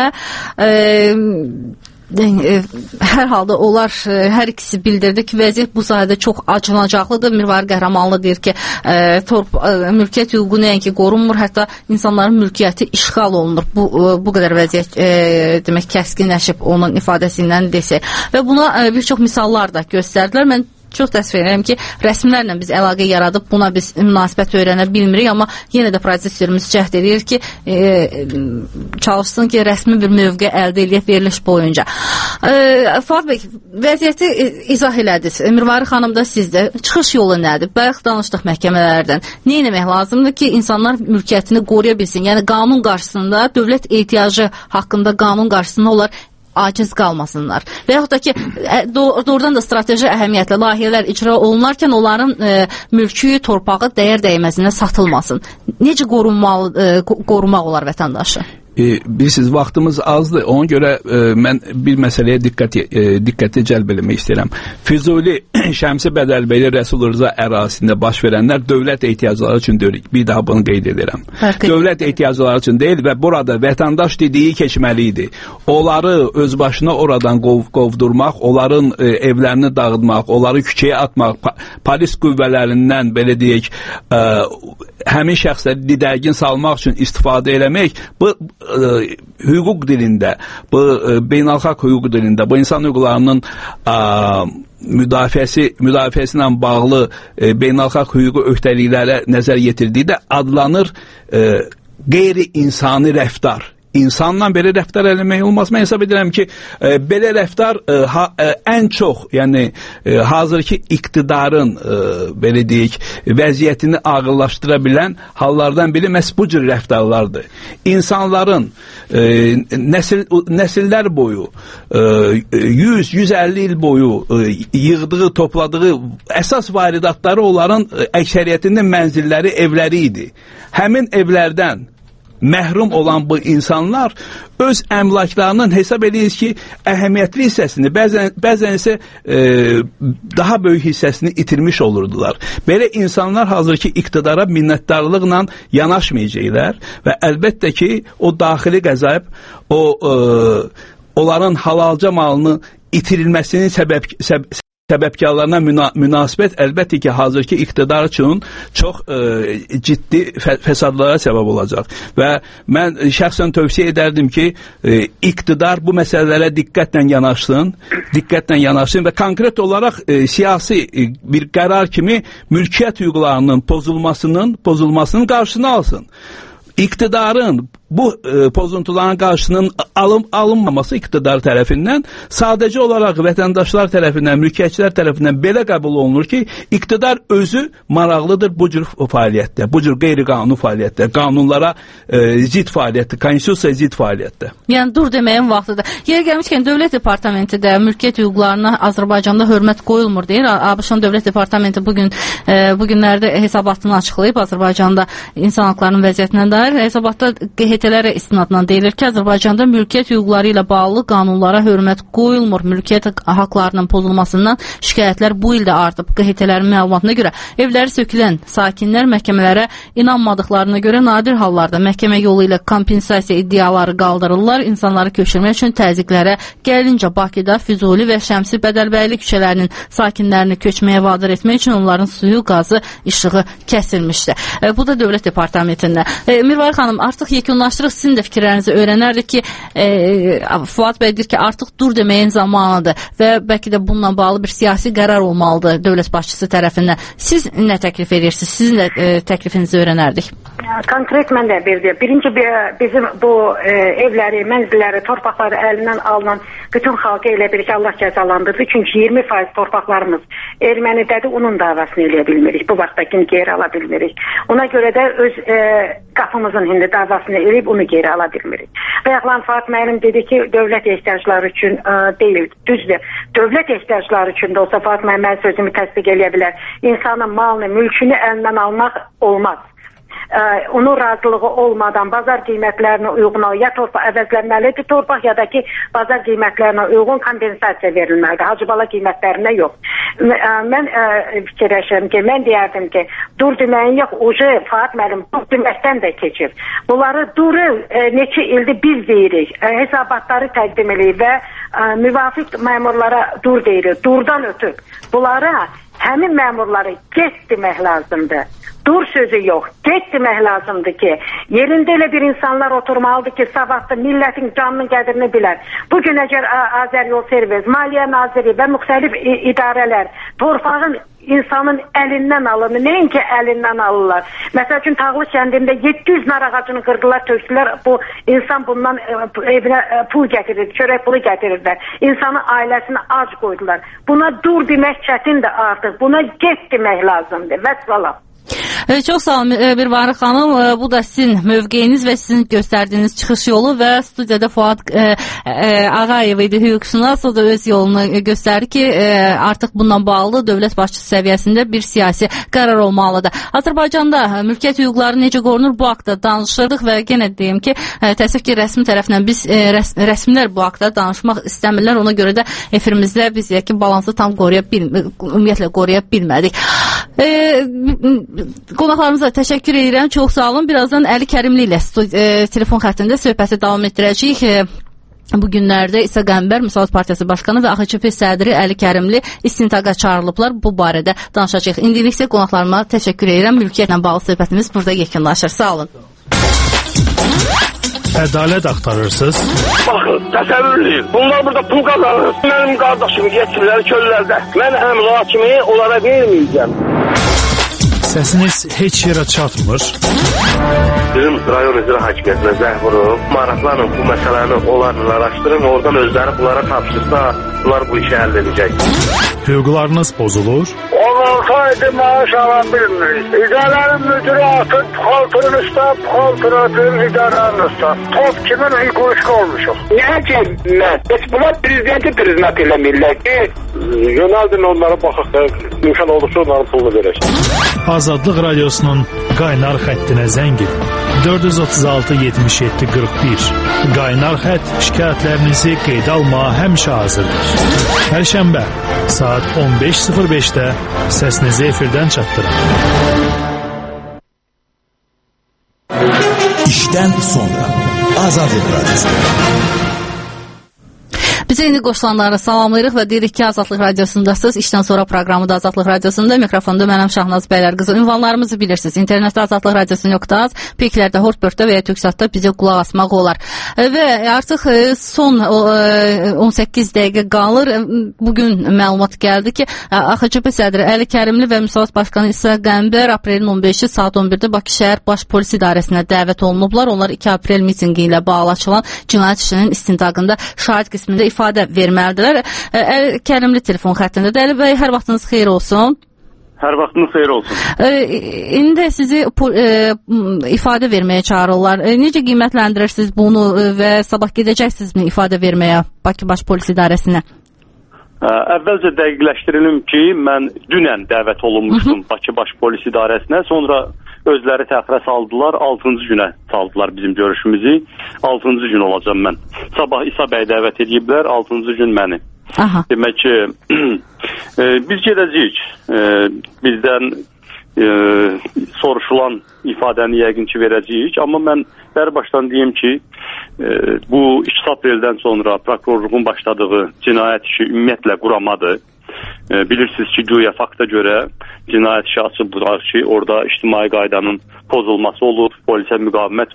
hər halda onlar hər ikisi bildirdi ki, vəziyyət bu sahədə çox acınacaqlıdır. Mirvari Qəhrəmanlı deyir ki, mülkiyyət hüququ nəinki qorunmur, hətta insanların mülkiyyəti işğal olunur. Bu qədər vəziyyət demək kəskinləşib onun ifadəsindən desək. Və buna bir çox misallar da göstərdilər. Mən çox təsvir edirəm ki, rəsmilərlə biz əlaqə yaradıb buna biz münasibət öyrənə bilmirik, amma yenə də prodüserimiz cəhd edir ki, çalışsın ki, rəsmi bir mövqe əldə edək veriliş boyunca. Fuad bəy, vəziyyəti izah elədiniz. Mirvari xanım da sizdə. Çıxış yolu nədir? Bayaq danışdıq məhkəmələrdən. Nə etmək lazımdır ki, insanlar mülkiyyətini qoruya bilsin? Yəni qanun qarşısında, dövlət ehtiyacı haqqında qanun qarşısında onlar aciz qalmasınlar. Və yaxud da ki, doğrudan da strateji əhəmiyyətlə layihələr icra olunarkən onların mülkü, torpağı dəyər dəyməzinə satılmasın. Necə qorumaq olar vətəndaşı? Bilirsiniz, vaxtımız azdır. Ona görə mən bir məsələyə diqqəti cəlb eləmək istəyirəm. Füzuli, Şəmsi Bədəlbəyli, Rəsul Rza ərazisində baş verənlər dövlət ehtiyacları üçün deyil. Bir daha bunu qeyd edirəm. Dövlət ehtiyacları üçün deyil və burada vətəndaş dediyi keçməli idi. Onları öz başına oradan qovdurmaq, onların evlərini dağıtmaq, onları küçəyə atmaq, polis qüvvələrindən, belə deyək, həmin şəxsləri didərgin salmaq üçün istifadə eləmək, bu hüquq dilində, bu beynəlxalq hüquq dilində, bu insan hüquqlarının müdafiəsi ilə bağlı beynəlxalq hüquqi öhdəliklərə nəzər yetirdikdə adlanır qeyri-insani rəftar. İnsanla belə rəftar eləmək olmaz. Mən hesab edirəm ki, belə rəftar ən çox, yəni hazırki iqtidarın, belə deyək, vəziyyətini ağırlaşdıra bilən hallardan biri məhz bu cür rəftarlardır. İnsanların nəsillər boyu, 100-150 il boyu yığdığı, topladığı əsas varidatları onların əksəriyyətinin mənzilləri, evləri idi. Həmin evlərdən məhrum olan bu insanlar öz əmlaklarının hesab edirik ki, əhəmiyyətli hissəsini, bəzən isə daha böyük hissəsini itirmiş olurdular. Belə insanlar hazırki iqtidara minnətdarlıqla yanaşmayacaqlar və əlbəttə ki, o daxili qəzəb, onların halalca malını itirilməsinin səbəbkarlarına münasibət əlbəttə ki, hazırki iqtidar üçün çox ciddi fəsadlara səbəb olacaq. Və mən şəxsən tövsiyə edərdim ki, iqtidar bu məsələlərə diqqətlə yanaşsın və konkret olaraq siyasi bir qərar kimi mülkiyyət hüquqlarının pozulmasının qarşısını alsın. İqtidarın bu pozuntuların qarşısının alınmaması iqtidar tərəfindən sadəcə olaraq vətəndaşlar tərəfindən, mülkiyyətçilər tərəfindən belə qəbul olunur ki, iqtidar özü maraqlıdır bu cür fəaliyyətdə, bu cür qeyri-qanuni fəaliyyətdə, qanunlara zid fəaliyyətdə, konstitusiyaya zid fəaliyyətdə. Yəni dur deməyin vaxtıdır. Yer gəlmişkən Dövlət Departamenti də mülkiyyət hüquqlarına Azərbaycanda hörmət qoyulmur deyir. ABŞ-ın Dövlət Departamenti bu günlərdə hesabatını açıqlayıb Azərbaycanda insan haqlarının vəziyyətinə dair. Hesabatda QHT-lərə istinadla deyilir ki, Azərbaycanda mülkiyyət hüquqları ilə bağlı qanunlara hörmət qoyulmur. Mülkiyyət haqlarının pozulmasından şikayətlər bu ildə artıb. QHT-lərin məlumatına görə evləri sökülən sakinlər məhkəmələrə inanmadıqlarına görə nadir hallarda məhkəmə yolu ilə kompensasiya iddiaları qaldırırlar. İnsanları köçürmək üçün təzyiqlərə gəlincə Bakıda Füzuli və Şəmsi Bədəlbəyli küçələrinin sakinlərini köçməyə vadar etmək üçün onların suyu, qazı, işığı kəsilmişdi. Bu da Dövlət Departamentində. Mirvari xanım, artıq yekunlaşdırırıq yekunlaşdırıq, sizin də fikirlərinizi öyrənərdik ki, Fuad bəy deyir ki, artıq dur deməyin zamanıdır və bəlkə də bununla bağlı bir siyasi qərar olmalıdır dövlət başçısı tərəfindən. Siz nə təklif edirsiniz? Sizin də təklifinizi öyrənərdik. Konkret mən də birinci bizim bu evləri, mənzilləri, torpaqları əlindən alınan bütün xalqı elə bir ki, Allah cəzalandırdı. Çünki 20% torpaqlarımız ermənidədir, onun davasını eləyə bilmirik. Bu vaxtda kimi geri ala bilmirik. Ona görə də öz qapımızın hindi davasını eləyib onu geri ala bilmirik. Bayaqlan Fuad müəllim dedi ki, dövlət ehtiyacları üçün deyil, düzdür. Dövlət ehtiyacları üçün də olsa Fuad müəllim sözümü təsdiq eləyə bilər. İnsanın malını, mülkünü əlindən almaq olmaz. Onun razılığı olmadan bazar qiymətlərinə uyğun ya torpaq əvəzlənməlidir torpaq ya da ki bazar qiymətlərinə uyğun kompensasiya verilməlidir. Hacıbala qiymətlərinə yox. Mən fikirləşirəm ki, mən deyərdim ki, dur deməyin yox, ucu Fuad müəllim dur deməkdən də keçir. Bunları duru neçə ildir biz deyirik, hesabatları təqdim edirik və müvafiq məmurlara dur deyirik, durdan ötüb. Bunlara həmin məmurları get demək lazımdır. Dur sözü yox, get demək lazımdır ki, yerində elə bir insanlar oturmalıdır ki, savadlı millətin canının qədrini bilər. Bugün əgər Azəryol Servis, Maliyyə Naziri və müxtəlif idarələr torpağın insanın əlindən alır, nəinki əlindən alırlar. Məsəl üçün Tağlı kəndində 700 nar ağacını qırdılar, töksülər, bu insan bundan evinə pul gətirir, çörək pulu gətirirlər. İnsanın ailəsini ac qoydular. Buna dur demək çətindir artıq, buna get demək lazımdır. Vəssalam. Çox sağ olun Mirvarı xanım. Bu da sizin mövqeyiniz və sizin göstərdiyiniz çıxış yolu və studiyada Fuad Ağayev idi, hüquqşünas. O da öz yolunu göstərir ki, artıq bununla bağlı dövlət başçısı səviyyəsində bir siyasi qərar olmalıdır. Azərbaycanda mülkiyyət hüquqları necə qorunur bu haqda danışırdıq və yenə deyim ki, təəssüf ki, rəsmi tərəfindən biz rəsmilər bu haqda danışmaq istəmirlər. Ona görə də efirimizdə biz ki, balansı tam ümumiyyətlə qoruya bilmədik. Qonaqlarımıza təşəkkür edirəm. Çox sağ olun. Birazdan Əli Kərimli ilə telefon xəttində söhbəti davam etdirəcəyik. Bu günlərdə İsa Qəmbər Müsavat Partiyası Başqanı və AXÇP sədri Əli Kərimli istintaqa çağırılıblar. Bu barədə danışacağıq. İndilik isə qonaqlarıma təşəkkür edirəm. Mülkiyyətlə bağlı söhbətimiz burada yekunlaşır. Sağ olun. Ədalət axtarırsınız? Baxın, təsəvvür edin. Bunlar burada pul qazanır. Mənim qardaşımı getirirlər köllərdə. Mən əmla kimi onlara verməyəcəm. Səsiniz heç yerə çatmır. Bizim rayon icra hakimiyyətinə zəng vurub, maraqlanın bu məsələni onlarla araşdırın, oradan özləri bunlara tapşırsa, bunlar bu işi həll edəcək. Hüquqlarınız pozulur? 16 aydır maaş alan bilmirik. İdarənin müdürü atın, puxaltırın üstə, puxaltırın atın, idarənin üstə. Top kimin hüququşqa olmuşum. Niyə ki, mən? Heç bunlar prezidenti priznat eləmirlər ki, yönəldin onlara baxaq da, imkan olursa onların pulunu verək. Azadlıq Radiosunun qaynar xəttinə zəng edin. 436-77-41. Qaynar xətt şikayətlərinizi qeydə almağa həmişə hazırdır. Pərşənbə saat 15:05-də səsinizi efirdən çatdırın. İşdən sonra Azadlıq Radiosu. Biz eyni qoşulanları salamlayırıq və deyirik ki, Azadlıq Radiosundasınız. İşdən sonra proqramı da Azadlıq Radiosunda. Mikrofonda mənəm Şahnaz Bəylərqızı. Ünvanlarımızı bilirsiniz. İnternetdə Azadlıq Radiosu.az, Peklərdə, Hortbörtdə və ya Türksatda bizə qulaq asmaq olar. Və artıq son 18 dəqiqə qalır. Bugün məlumat gəldi ki, AXÇP sədri Əli Kərimli və Müsavat Başqanı İsa Qəmbər aprelin 15-i saat 11-də Bakı şəhər Baş Polis İdarəsinə dəvət olunublar. Onlar 2 aprel mitinqi ilə bağlı açılan cinayət işinin istintaqında şahid qismində ifadə verməlidirlər. Əli Kərimli telefon xəttində. Əli bəy, hər vaxtınız xeyir olsun. Hər vaxtınız xeyir olsun. İndi sizi ifadə verməyə çağırırlar. Necə qiymətləndirirsiniz bunu və sabah gedəcəksiniz ifadə verməyə Bakı Baş Polis İdarəsinə? Əvvəlcə dəqiqləşdirelim ki, mən dünən dəvət olunmuşdum Bakı Baş Polis İdarəsinə. Sonra özləri təxirə saldılar. 6-cı günə saldılar bizim görüşümüzü. 6-cı gün olacam mən. Sabah İsa bəy dəvət ediblər, 6-cı gün məni. Aha. Demək ki, biz gedəcəyik. Bizdən soruşulan ifadəni yəqin ki verəcəyik. Amma mən başdan deyim ki, bu 2 apreldən sonra prokurorluğun başladığı cinayət işi ümumiyyətlə quramadı. Bilirsiniz ki, güya fakta görə cinayət işi açıblar ki, orada ictimai qaydanın pozulması olub, polisə müqavimət olub.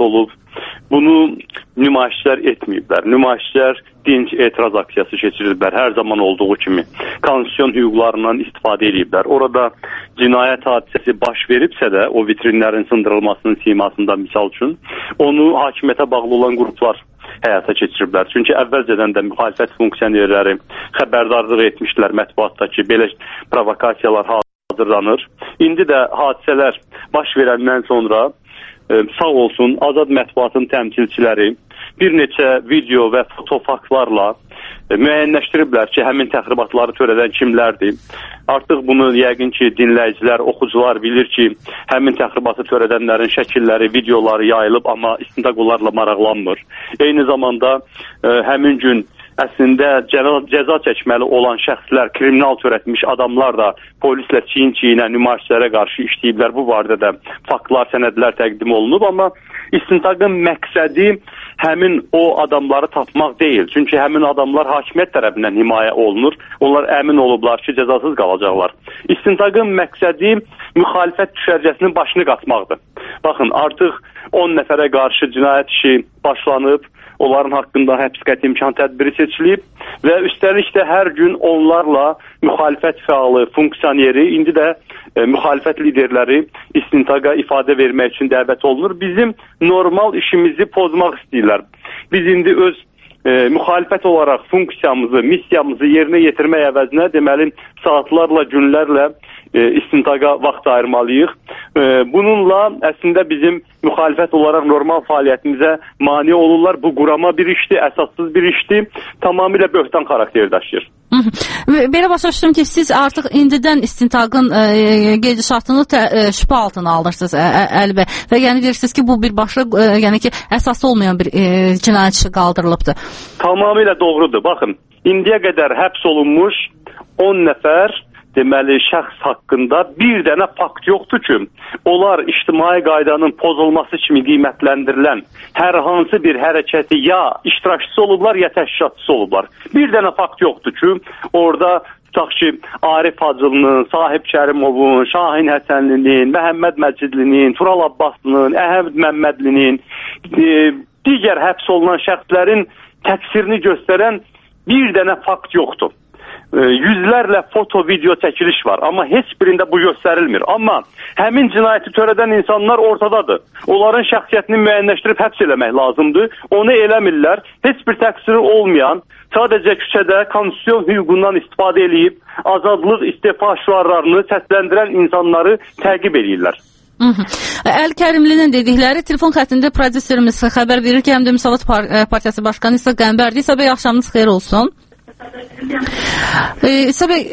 Bunu nümayişçilər etməyiblər. Nümayişçilər dinc etiraz aksiyası keçiriblər. Hər zaman olduğu kimi konstitusiyon hüquqlarından istifadə ediblər. Orada cinayət hadisəsi baş veribsə də, o vitrinlərin sındırılmasının simasında misal üçün, onu hakimiyyətə bağlı olan qruplar həyata keçiriblər. Çünki əvvəlcədən də müxalifət funksiyonerləri xəbərdarlıq etmişdilər mətbuatda ki, belə provokasiyalar hazırlanır. İndi də hadisələr baş verəndən sonra sağ olsun Azad mətbuatın təmsilçiləri bir neçə video və fotofaktlarla müəyyənləşdiriblər ki, həmin təxribatları törədən kimlərdir. Artıq bunu yəqin ki, dinləyicilər, oxucular bilir ki, həmin təxribatı törədənlərin şəkilləri, videoları yayılıb, amma istintaq onlarla maraqlanmır. Eyni zamanda həmin gün əslində cəza çəkməli olan şəxslər, kriminal törətmiş adamlar da polislə çiyin-çiyinə nümayişçilərə qarşı işləyiblər. Bu barədə də faktlar, sənədlər təqdim olunub, amma istintaqın məqsədi həmin o adamları tapmaq deyil. Çünki həmin adamlar hakimiyyət tərəfindən himayə olunur. Onlar əmin olublar ki, cəzasız qalacaqlar. İstintaqın məqsədi müxalifət düşərgəsinin başını qatmaqdır. Baxın, artıq 10 nəfərə qarşı cinayət işi başlanıb, onların haqqında həbs qəti imkan tədbiri seçilib və üstəlik də hər gün onlarla müxalifət fəalı, funksioneri, indi də müxalifət liderləri istintaqa ifadə vermək üçün dəvət olunur. Bizim normal işimizi pozmaq istəyirlər. Biz indi öz müxalifət olaraq funksiyamızı, missiyamızı yerinə yetirmək əvəzinə deməli saatlarla, günlərlə istintaqa vaxt ayırmalıyıq. Bununla əslində bizim müxalifət olaraq normal fəaliyyətimizə mane olurlar. Bu qurama bir işdir, əsassız bir işdir, tamamilə böhtan xarakteri daşıyır. Belə başa düşdüm ki, siz artıq indidən istintaqın gedişatını şübhə altına alırsınız Əli bəy və yəni deyirsiniz ki, bu birbaşa yəni ki, əsaslı olmayan bir cinayət işi qaldırılıbdır. Tamamilə doğrudur. Baxın, indiyə qədər həbs olunmuş 10 nəfər deməli şəxs haqqında bir dənə fakt yoxdur ki, onlar ictimai qaydanın pozulması kimi qiymətləndirilən hər hansı bir hərəkəti ya iştirakçısı olublar, ya təşkilatçısı olublar. Bir dənə fakt yoxdur ki, orada tutaq ki, Arif Hacılının, Sahib Kərimovun, Şahin Həsənlinin, Məhəmməd Məcidlinin, Tural Abbaslının, Əhəd Məmmədlinin, digər həbs olunan şəxslərin təqsirini göstərən bir dənə fakt yoxdur. Yüzlərlə foto, video çəkiliş var, amma heç birində bu göstərilmir. Amma həmin cinayəti törədən insanlar ortadadır. Onların şəxsiyyətini müəyyənləşdirib həbs eləmək lazımdır. Onu eləmirlər. Heç bir təqsiri olmayan, sadəcə küçədə konstitusiyon hüququndan istifadə edib, azadlıq, istefa şüarlarını səsləndirən insanları təqib edirlər. Əli Kərimlinin dedikləri telefon xəttində prodüserimiz xəbər verir ki, həm də Müsavat Partiyası Başqanı İsa Qəmbərdir. İsa bəy, axşamınız xeyir olsun. İsa bəy,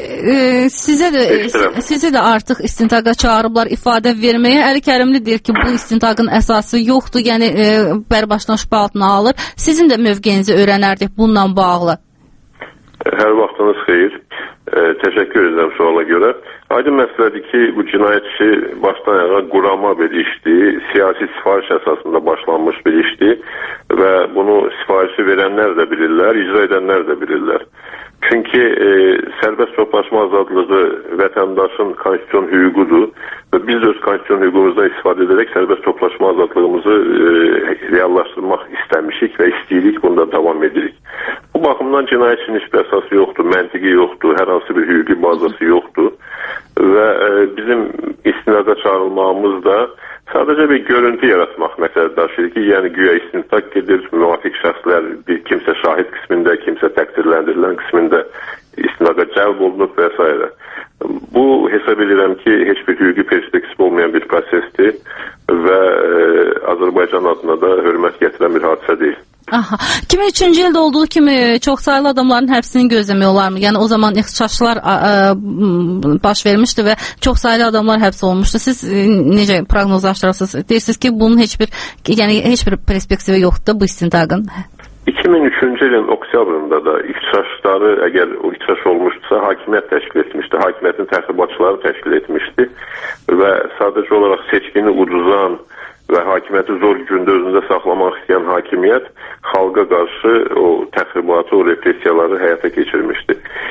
sizi də artıq istintaqa çağırıblar ifadə verməyə. Əli Kərimli deyir ki, bu istintaqın əsası yoxdur, yəni bərbaşdan şübhə altına alır. Sizin də mövqeyinizi öyrənərdik bununla bağlı. Hər vaxtınız xeyir. Təşəkkür edirəm suala görə. Aydın məsələdir ki, bu cinayət işi başdan ayağa qurama bir işdir, siyasi sifariş əsasında başlanmış bir işdir və bunu sifarişi verənlər də bilirlər, icra edənlər də bilirlər. Çünki sərbəst toplaşma azadlığı vətəndaşın konstitusiyon hüququdur və biz öz konstitusiyon hüququmuzdan istifadə edərək sərbəst toplaşma azadlığımızı reallaşdırmaq istəmişik və istəyirik, bunda davam edirik. Bu baxımdan cinayətçinin hiçbir əsası yoxdur, məntiqi yoxdur, hər hansı bir hüquqi bazası yoxdur və bizim istintaqa çağrılmağımız da sadəcə bir görüntü yaratmaq məsələ daşıyır ki, yəni güya istintaq gedir, müvafiq şəxslər bir kimsə şahid qismində, kimsə təqsirləndirilən qismində istintaqa cəlb olunub və s. Bu hesab edirəm ki, heç bir hüquqi perspektiv olmayan bir prosesdir və Azərbaycan adına da hörmət gətirən bir hadisə deyil. 2003-cü ildə olduğu kimi çox sayılı adamların həbsini gözləmək olarmı? Yəni o zaman ixtişaşlar baş vermişdi və çox sayılı adamlar həbs olmuşdu. Siz necə proqnozlaşdırırsınız? Deyirsiniz ki, bunun heç bir perspektivi yoxdur bu istintaqın. 2003-cü ilin oktyabrında da ixtişaşları, əgər o ixtişaş olmuşdursa, hakimiyyət təşkil etmişdi, hakimiyyətin təxribatçıları təşkil etmişdi və sadəcə olaraq seçkini ucuzan və hakimiyyəti zor gündə özündə saxlamaq istəyən hakimiyyət xalqa qarşı o təxribatı, o repressiyaları həyata keçirmişdi.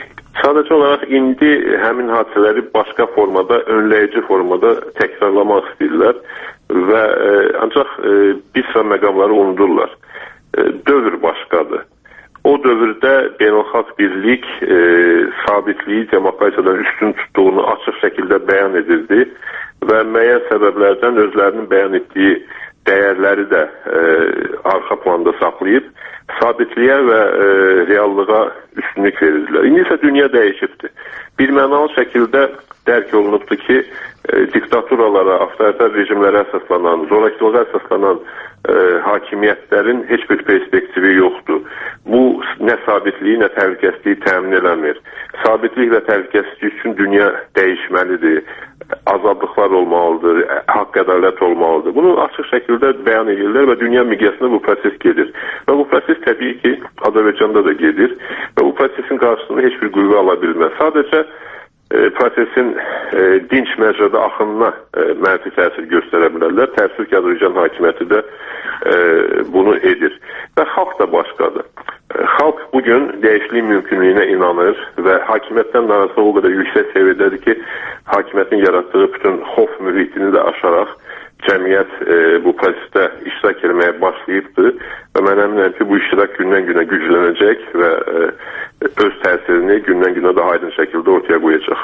Sadəcə olaraq indi həmin hadisələri başqa formada, önləyici formada təkrarlamaq istəyirlər və ancaq bir sıra məqamları unudurlar. Dövr başqadır. O dövrdə beynəlxalq birlik sabitliyi demokratiyadan üstün tutduğunu açıq şəkildə bəyan edirdi və müəyyən səbəblərdən özlərinin bəyan etdiyi dəyərləri də arxa planda saxlayıb sabitliyə və reallığa üstünlük verirdilər. İndi isə dünya dəyişibdir. Bir mənalı şəkildə dərk olunubdur ki, diktaturalara, avtoritar rejimlərə əsaslanan, zorakılığa əsaslanan hakimiyyətlərin heç bir perspektivi yoxdur. Bu nə sabitliyi, nə təhlükəsizliyi təmin eləmir. Sabitlik və təhlükəsizlik üçün dünya dəyişməlidir. Azadlıqlar olmalıdır, haqq ədalət olmalıdır. Bunu açıq şəkildə bəyan edirlər və dünya miqyasında bu proses gedir. Və bu proses təbii ki, Azərbaycanda da gedir və bu prosesin qarşısında heç bir qüvvə ala bilməz. Sadəcə prosesin dinç məcrada axınına mənfi təsir göstərə bilərlər. Təəssüf ki, Azərbaycan hakimiyyəti də bunu edir. Və xalq da başqadır. Xalq bugün dəyişiklik mümkünlüyünə inanır və hakimiyyətdən narazılıq o qədər yüksək səviyyədədir ki, hakimiyyətin yaratdığı bütün xof mühitini də aşaraq cəmiyyət bu prosesdə iştirak etməyə başlayıbdır və mən əminəm ki, bu iştirak gündən-günə güclənəcək və öz təsirini gündən-günə daha aydın şəkildə ortaya qoyacaq.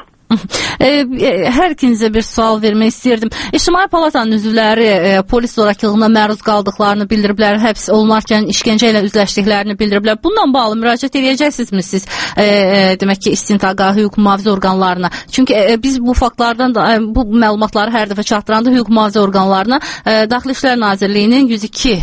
Hər ikinizə bir sual vermək istəyirdim. İctimai Palatanın üzvləri polis zorakılığına məruz qaldıqlarını bildiriblər, həbs olunarkən işgəncə ilə üzləşdiklərini bildiriblər. Bununla bağlı müraciət edəcəksinizmi siz demək ki, istintaqa, hüquq mühafizə orqanlarına? Çünki biz bu faktlardan da, bu məlumatları hər dəfə çatdıranda hüquq mühafizə orqanlarına Daxili İşlər Nazirliyinin 102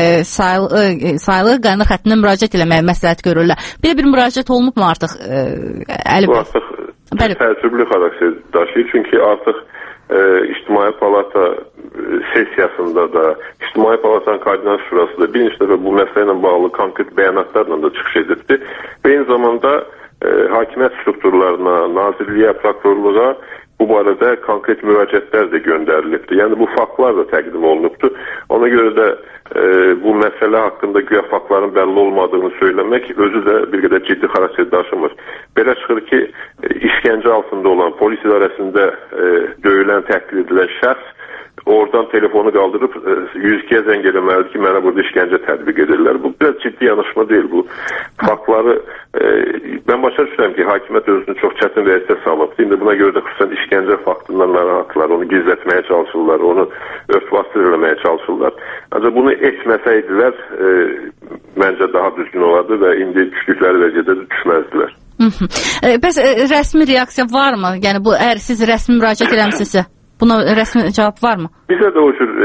sayılı qaynar xəttinə müraciət eləməyə məsləhət görürlər. Belə bir müraciət olunubmu artıq? Bu artıq təəssüblü xarakter daşıyır. Çünki artıq İctimai Palata sessiyasında da, İctimai Palatanın Koordinat Şurası da bir neçə dəfə bu məsələ ilə bağlı konkret bəyanatlarla da çıxış edibdir. Və eyni zamanda hakimiyyət strukturlarına, nazirliyə, prokurorluğa bu barədə konkret müraciətlər də göndərilibdir. Yəni bu faktlar da təqdim olunubdur. Ona görə də bu məsələ haqqında güya faktların bəlli olmadığını söyləmək özü də bir qədər ciddi xarakter daşımır. Belə çıxır ki, işgəncə altında olan, polis idarəsində döyülən, təhqir edilən şəxs oradan telefonu qaldırıb 102-yə zəng eləməlidir ki, mənə burada işgəncə tətbiq edirlər. Bu biraz ciddi yanaşma deyil. Bu faktları mən başa düşürəm ki, hakimiyyət özünü çox çətin vəziyyətə salıbdır. İndi buna görə də xüsusən işgəncə faktından narahatlar, onu gizlətməyə çalışırlar, onu örtbasdır eləməyə çalışırlar. Ancaq bunu etməsəydilər, məncə daha düzgün olardı və indi düşdükləri vəziyyətə düşməzdilər. Bəs rəsmi reaksiya varmı? Yəni bu əgər siz rəsmi müraciət eləmisinizsə, buna rəsmi cavab varmı? Bizə də o cür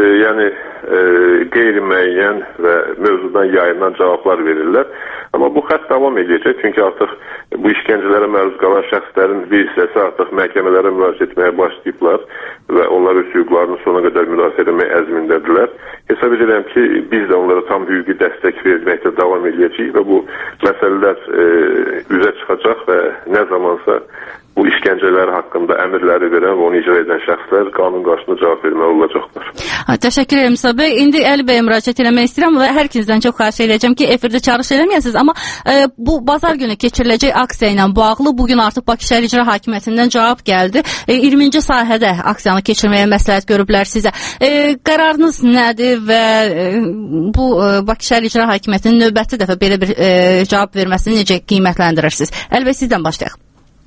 qeyri-müəyyən və mövzudan yayılan cavablar verirlər. Amma bu xətt davam edəcək. Çünki artıq bu işgəncələrə məruz qalan şəxslərin bir hissəsi artıq məhkəmələrə müraciət etməyə başlayıblar və onlar öz hüquqlarını sona qədər müdafiə etmək əzmindədirlər. Hesab edirəm ki, biz də onlara tam hüquqi dəstək verməkdə davam edəcəyik və bu məsələlər üzə çıxacaq və nə zamansa bu işgəncələr haqqında əmrləri verən və onu icra edən şəxslər qanun qarşısında cavab verməli olacaqlar. Təşəkkür edirəm Musa bəy. İndi Əli bəyə müraciət eləmək istəyirəm və hər ikinizdən çox xahiş edəcəm ki, efirdə çağırış eləməyəsiniz, amma bu bazar günü keçiriləcək aksiya ilə bağlı bugün artıq Bakı Şəhər İcra Hakimiyyətindən cavab gəldi. 20-ci sahədə aksiyanı keçirməyə məsləhət görüblər sizə. Qərarınız nədir və bu Bakı Şəhər İcra Hakimiyyətinin növbəti dəfə belə bir cavab verməsini necə qiymətləndirirsiniz? Əli bəy, sizdən başlayaq.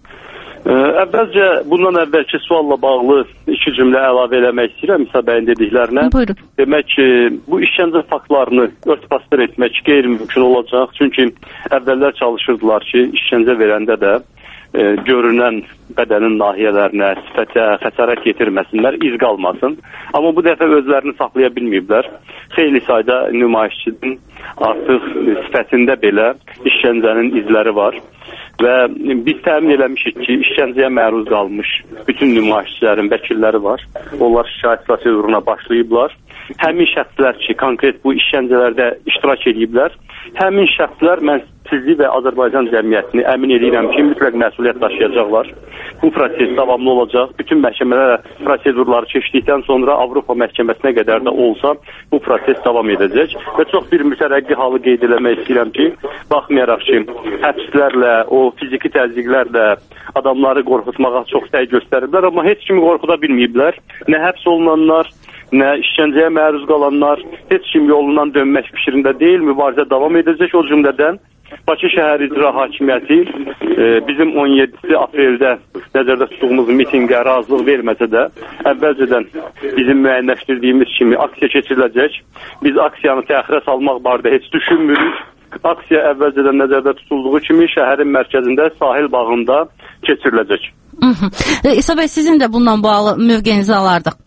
Əvvəlcə bundan əvvəlki sualla bağlı iki cümlə əlavə eləmək istəyirəm İsa bəyin dediklərinə. Buyurun. Demək ki, bu işgəncə faktlarını örtbasdır etmək qeyri-mümkün olacaq. Çünki əvvəllər çalışırdılar ki, işgəncə verəndə də görünən bədənin nahiyələrinə, sifətə xəsarət yetirməsinlər, iz qalmasın. Amma bu dəfə özlərini saxlaya bilməyiblər. Xeyli sayda nümayişçinin artıq sifətində belə işgəncənin izləri var. Və biz təmin eləmişik ki, işgəncəyə məruz qalmış bütün nümayişçilərin vəkilləri var. Onlar şikayət proseduruna başlayıblar. Həmin şəxslər ki, konkret bu işgəncələrdə iştirak ediblər, həmin şəxslər mən sizi və Azərbaycan cəmiyyətini əmin edirəm ki, mütləq məsuliyyət daşıyacaqlar. Bu proses davamlı olacaq. Bütün məhkəmələr prosedurları keçdikdən sonra Avropa məhkəməsinə qədər də olsa bu proses davam edəcək. Və çox bir mütərəqqi halı qeyd eləmək istəyirəm ki, baxmayaraq ki, həbslərlə, o fiziki təzyiqlərlə adamları qorxutmağa çox səy göstəriblər, amma heç kimi qorxuda bilməyiblər. Nə həbs olunanlar, nə işgəncəyə məruz qalanlar, heç kim yolundan dönmək fikrində deyil, mübarizə davam edəcək. O cümlədən Bakı şəhər icra hakimiyyəti bizim 17 apreldə nəzərdə tutduğumuz mitinqə razılıq verməsə də əvvəlcədən bizim müəyyənləşdirdiyimiz kimi aksiya keçiriləcək. Biz aksiyanı təxirə salmaq barədə heç düşünmürük. Aksiya əvvəlcədən nəzərdə tutulduğu kimi şəhərin mərkəzində sahil bağında keçiriləcək. İsa bəy, sizin də bununla bağlı mövqeyinizi alardıq.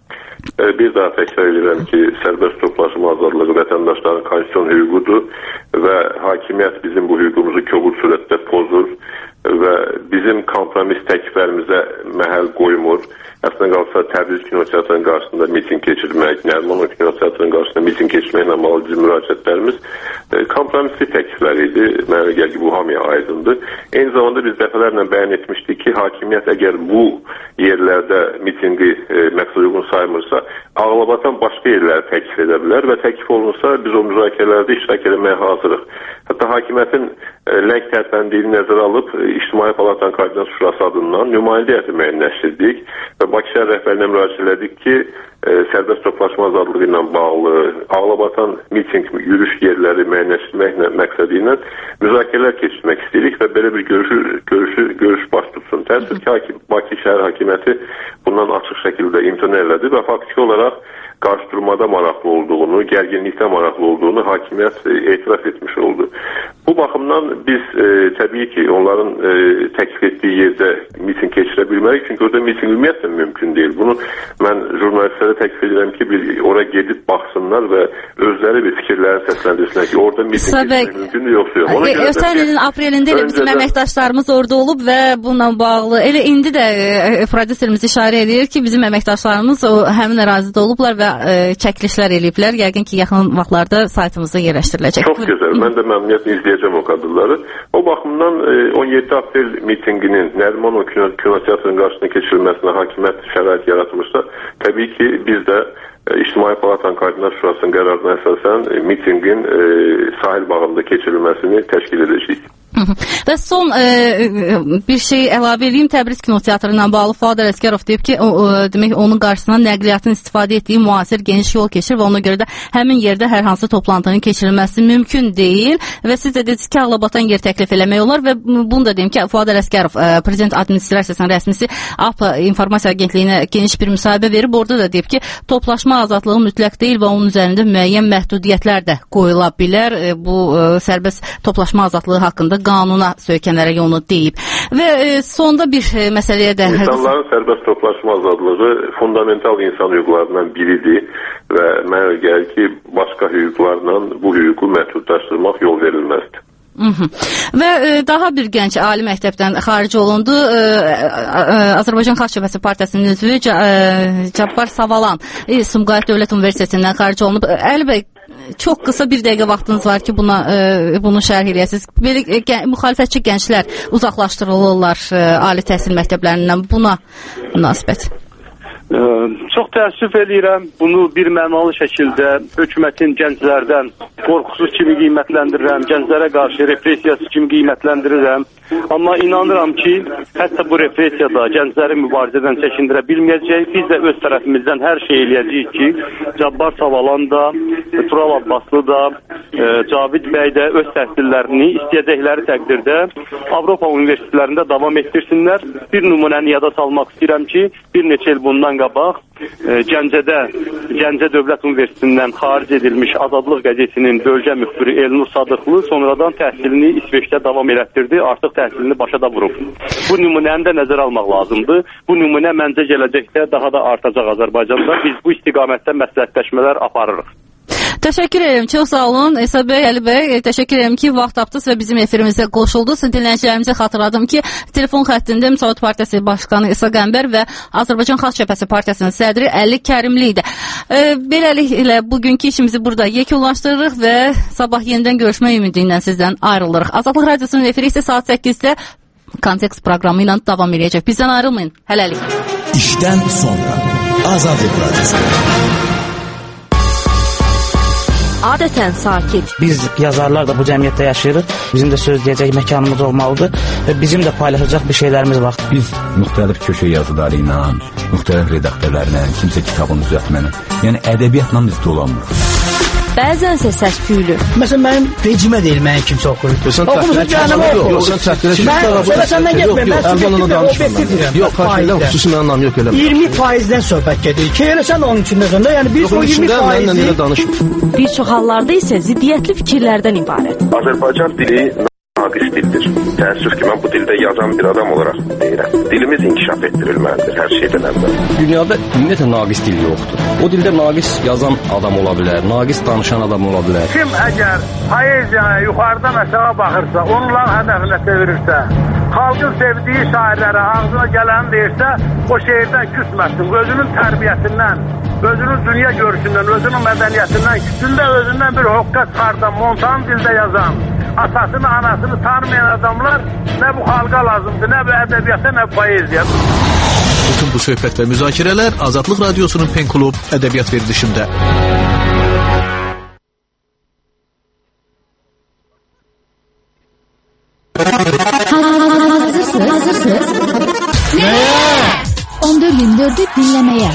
Bir daha təkrar edirəm ki, sərbəst toplaşma azadlığı vətəndaşların konstitusiyon hüququdur və hakimiyyət bizim bu hüququmuzu kobud surətdə pozur və bizim kompromis təkliflərimizə məhəl qoymur. Əslində qalsa Təbriz kinoteatrının qarşısında miting keçirmək, Nərimanov kinoteatrının qarşısında miting keçməklə bağlı bizim müraciətlərimiz kompromisli təkliflər idi. Mənə gəlir ki, bu hamıya aydındır. Eyni zamanda biz dəfələrlə bəyan etmişdik ki, hakimiyyət əgər bu yerlərdə mitinqi məqsəd uyğun saymırsa, Ağlabatan başqa yerləri təklif edə bilər və təklif olunursa biz o müzakirələrdə iştirak etməyə hazırıq. Hətta hakimiyyətin ləng tərpəndiyini nəzərə alıb İctimai Palatanın Koordinasiya Şurası adından nümayəndə heyəti müəyyənləşdirdik və Bakı şəhər rəhbərinə müraciət elədik ki, sərbəst toplaşma azadlığı ilə bağlı Ağlabatan miting, yürüyüş yerləri müəyyənləşdirmək məqsədi ilə müzakirələr keçirmək istəyirik və belə bir görüş baş tutsun. Təəssüf ki, Bakı şəhər hakimiyyəti bundan açıq şəkildə imtina elədi və faktiki olaraq qarşıdurmada maraqlı olduğunu, gərginlikdə maraqlı olduğunu hakimiyyət etiraf etmiş oldu. Bu baxımdan biz təbii ki, onların təklif etdiyi yerdə miting keçirə bilmərik, çünki orada miting ümumiyyətlə mümkün deyil. Bunu mən jurnalistlərə təklif edirəm ki, oraya gedib baxsınlar və özləri bir fikirlərini səsləndirsinlər ki, orada miting keçirmək mümkündür, yoxsa yox. Ötən ilin aprelində elə bizim əməkdaşlarımız orada olub və bununla bağlı, elə indi də prodüserimiz işarə edir ki, bizim əməkdaşlarımız həmin ərazidə olublar və çəkilişlər eləyiblər. Yəqin ki, yaxın vaxtlarda saytımızda yerləşdiriləcək. Çox gözəl. Mən də məmnuniyyətlə izləyəcəm o kadrları. O baxımdan 17 aprel mitinginin Nərimanov kinoteatrının qarşısına keçirilməsinə hakimiyyət şərait yaratmışsa, təbii ki, biz də İctimai Palatanın Koordinasiya Şurasının qərarına əsasən mitingin sahil bağında keçirilməsini təşkil edəcəyik. Və son bir şey əlavə edeyim. Təbriz kinoteatrı ilə bağlı Fuad Ələsgərov deyib ki, demək onun qarşısına nəqliyyatın istifadə etdiyi müasir geniş yol keçir və ona görə də həmin yerdə hər hansı toplantının keçirilməsi mümkün deyil və siz də dediniz ki, Ağlabatan yer təklif eləmək olar və bunu da deyim ki, Fuad Ələsgərov Prezident Administrasiyasının rəsmisi APA İnformasiya Agentliyinə geniş bir müsahibə verib. Orada da deyib ki, toplaşma azadlığı mütləq deyil və onun üzərində müəyyən məhdudiyyətlər də qoyula bilər. Bu sərbəst toplaşma azadlığı haqqında qanuna söykənərək onu deyib. Və sonda bir məsələyə də... İnsanların sərbəst toplaşma azadlığı fundamental insan hüquqlarından biridir və mənə gəlir ki, başqa hüquqlarla bu hüququ məhdudlaşdırmaq yol verilməzdir. Və daha bir gənc ali məktəbdən xaric olundu. Azərbaycan Xalq Cəbhəsi Partiyasının üzvü Cabbar Savalan Sumqayıt Dövlət Universitetindən xaric olunub. Əli bəy, çox qısa bir dəqiqə vaxtınız var ki, bunu şərh eləyəsiniz. Belə müxalifətçi gənclər uzaqlaşdırılırlar ali təhsil məktəblərindən. Buna münasibət. Çox təəssüf eləyirəm. Bunu bir mənalı şəkildə hökumətin gənclərdən qorxusuz kimi qiymətləndirirəm, gənclərə qarşı repressiyası kimi qiymətləndirirəm. Amma inanıram ki, hətta bu repressiyada gəncləri mübarizədən çəkindirə bilməyəcək. Biz də öz tərəfimizdən hər şey eləyəcəyik ki, Cabbar Savalan da, Tural Abbaslı da, Cavid bəy də öz təhsillərini istəyəcəkləri təqdirdə Avropa universitetlərində davam etdirsinlər. Bir nümunəni yada salmaq istəyirəm ki, bir neçə il bundan qabaq Gəncə Dövlət Universitetindən xaric edilmiş Azadlıq qəzetinin bölgə müxbiri Elnur Sadıqlı sonradan təhsilini İsveçdə davam elətdirdi, artıq təhsilini başa da vurub. Bu nümunəni də nəzərə almaq lazımdır. Bu nümunə məncə gələcəkdə daha da artacaq Azərbaycanda. Biz bu istiqamətdə məsləhətləşmələr aparırıq. Təşəkkür edirəm. Çox sağ olun. İsa bəy, Əli bəy, təşəkkür edirəm ki, vaxt tapdınız və bizim efirimizə qoşuldunuz. Dinləyicilərimizə xatırladım ki, telefon xəttində Müsavat Partiyası Başqanı İsa Qəmbər və Azərbaycan Xalq Cəbhəsi Partiyasının sədri Əli Kərimli idi. Beləliklə bugünkü işimizi burada yekunlaşdırırıq və sabah yenidən görüşmək ümidi ilə sizdən ayrılırıq. Azadlıq Radiosunun efiri isə saat 8-də Kontekst proqramı ilə davam edəcək. Bizdən ayrılmayın. Hələlik. İşdən sonra Azadlıq Radiosu. Adətən sakit. Biz yazarlar da bu cəmiyyətdə yaşayırıq. Bizim də söz deyəcək məkanımız olmalıdır və bizim də paylaşacaq bir şeylərimiz var. Biz müxtəlif köşə yazıları ilə, müxtəlif redaktörlərlə, kimsə kitabını düzəltməklə, yəni ədəbiyyatla biz dolanmırıq. Bəzənsə səs-küylü. Məsələn, mənim vecimə deyil, mənim kimsə oxuyur. Oxumusun canım oxuyur. Sən çəkdirə mən səndən getməyim. Mən subjektiv, objektiv deyirəm. Yox, xahiş edirəm, xüsusi mənim anlam yox elə. 20%-dən söhbət gedir. Ki, elə sən onun içindəsən də, yəni biz o 20%-i... Bir çox hallarda isə ziddiyyətli fikirlərdən ibarət. Azərbaycan dili naqis dildir. Təəssüf ki, mən bu dildə yazan bir adam olaraq deyirəm. Dilimiz inkişaf etdirilməlidir hər şeydən əvvəl. Dünyada ümumiyyətlə naqis dil yoxdur. O dildə naqis yazan adam ola bilər, naqis danışan adam ola bilər. Kim əgər poeziyaya yuxarıdan aşağı baxırsa, onların hədəfinə çevirirsə, xalqın sevdiyi şairlərə ağzına gələni deyirsə, o şeirdən küsməsin. Özünün tərbiyəsindən, özünün dünya görüşündən, özünün mədəniyyətindən, küçündə özündən bir hoqqa çıxardan, montan dildə yazan, atasını, anasını tanımayan adamlar nə bu xalqa lazımdır, nə bu ədəbiyyata, nə bu poeziya. Bütün bu söhbət və müzakirələr Azadlıq Radiosunun Pen Klub ədəbiyyat verilişində. Hazırsınız? Nəyə? 14-24'ü dinləməyə.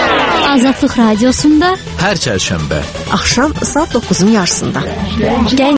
Azadlıq Radiosunda hər çərşənbə axşam saat 9'un yarısında.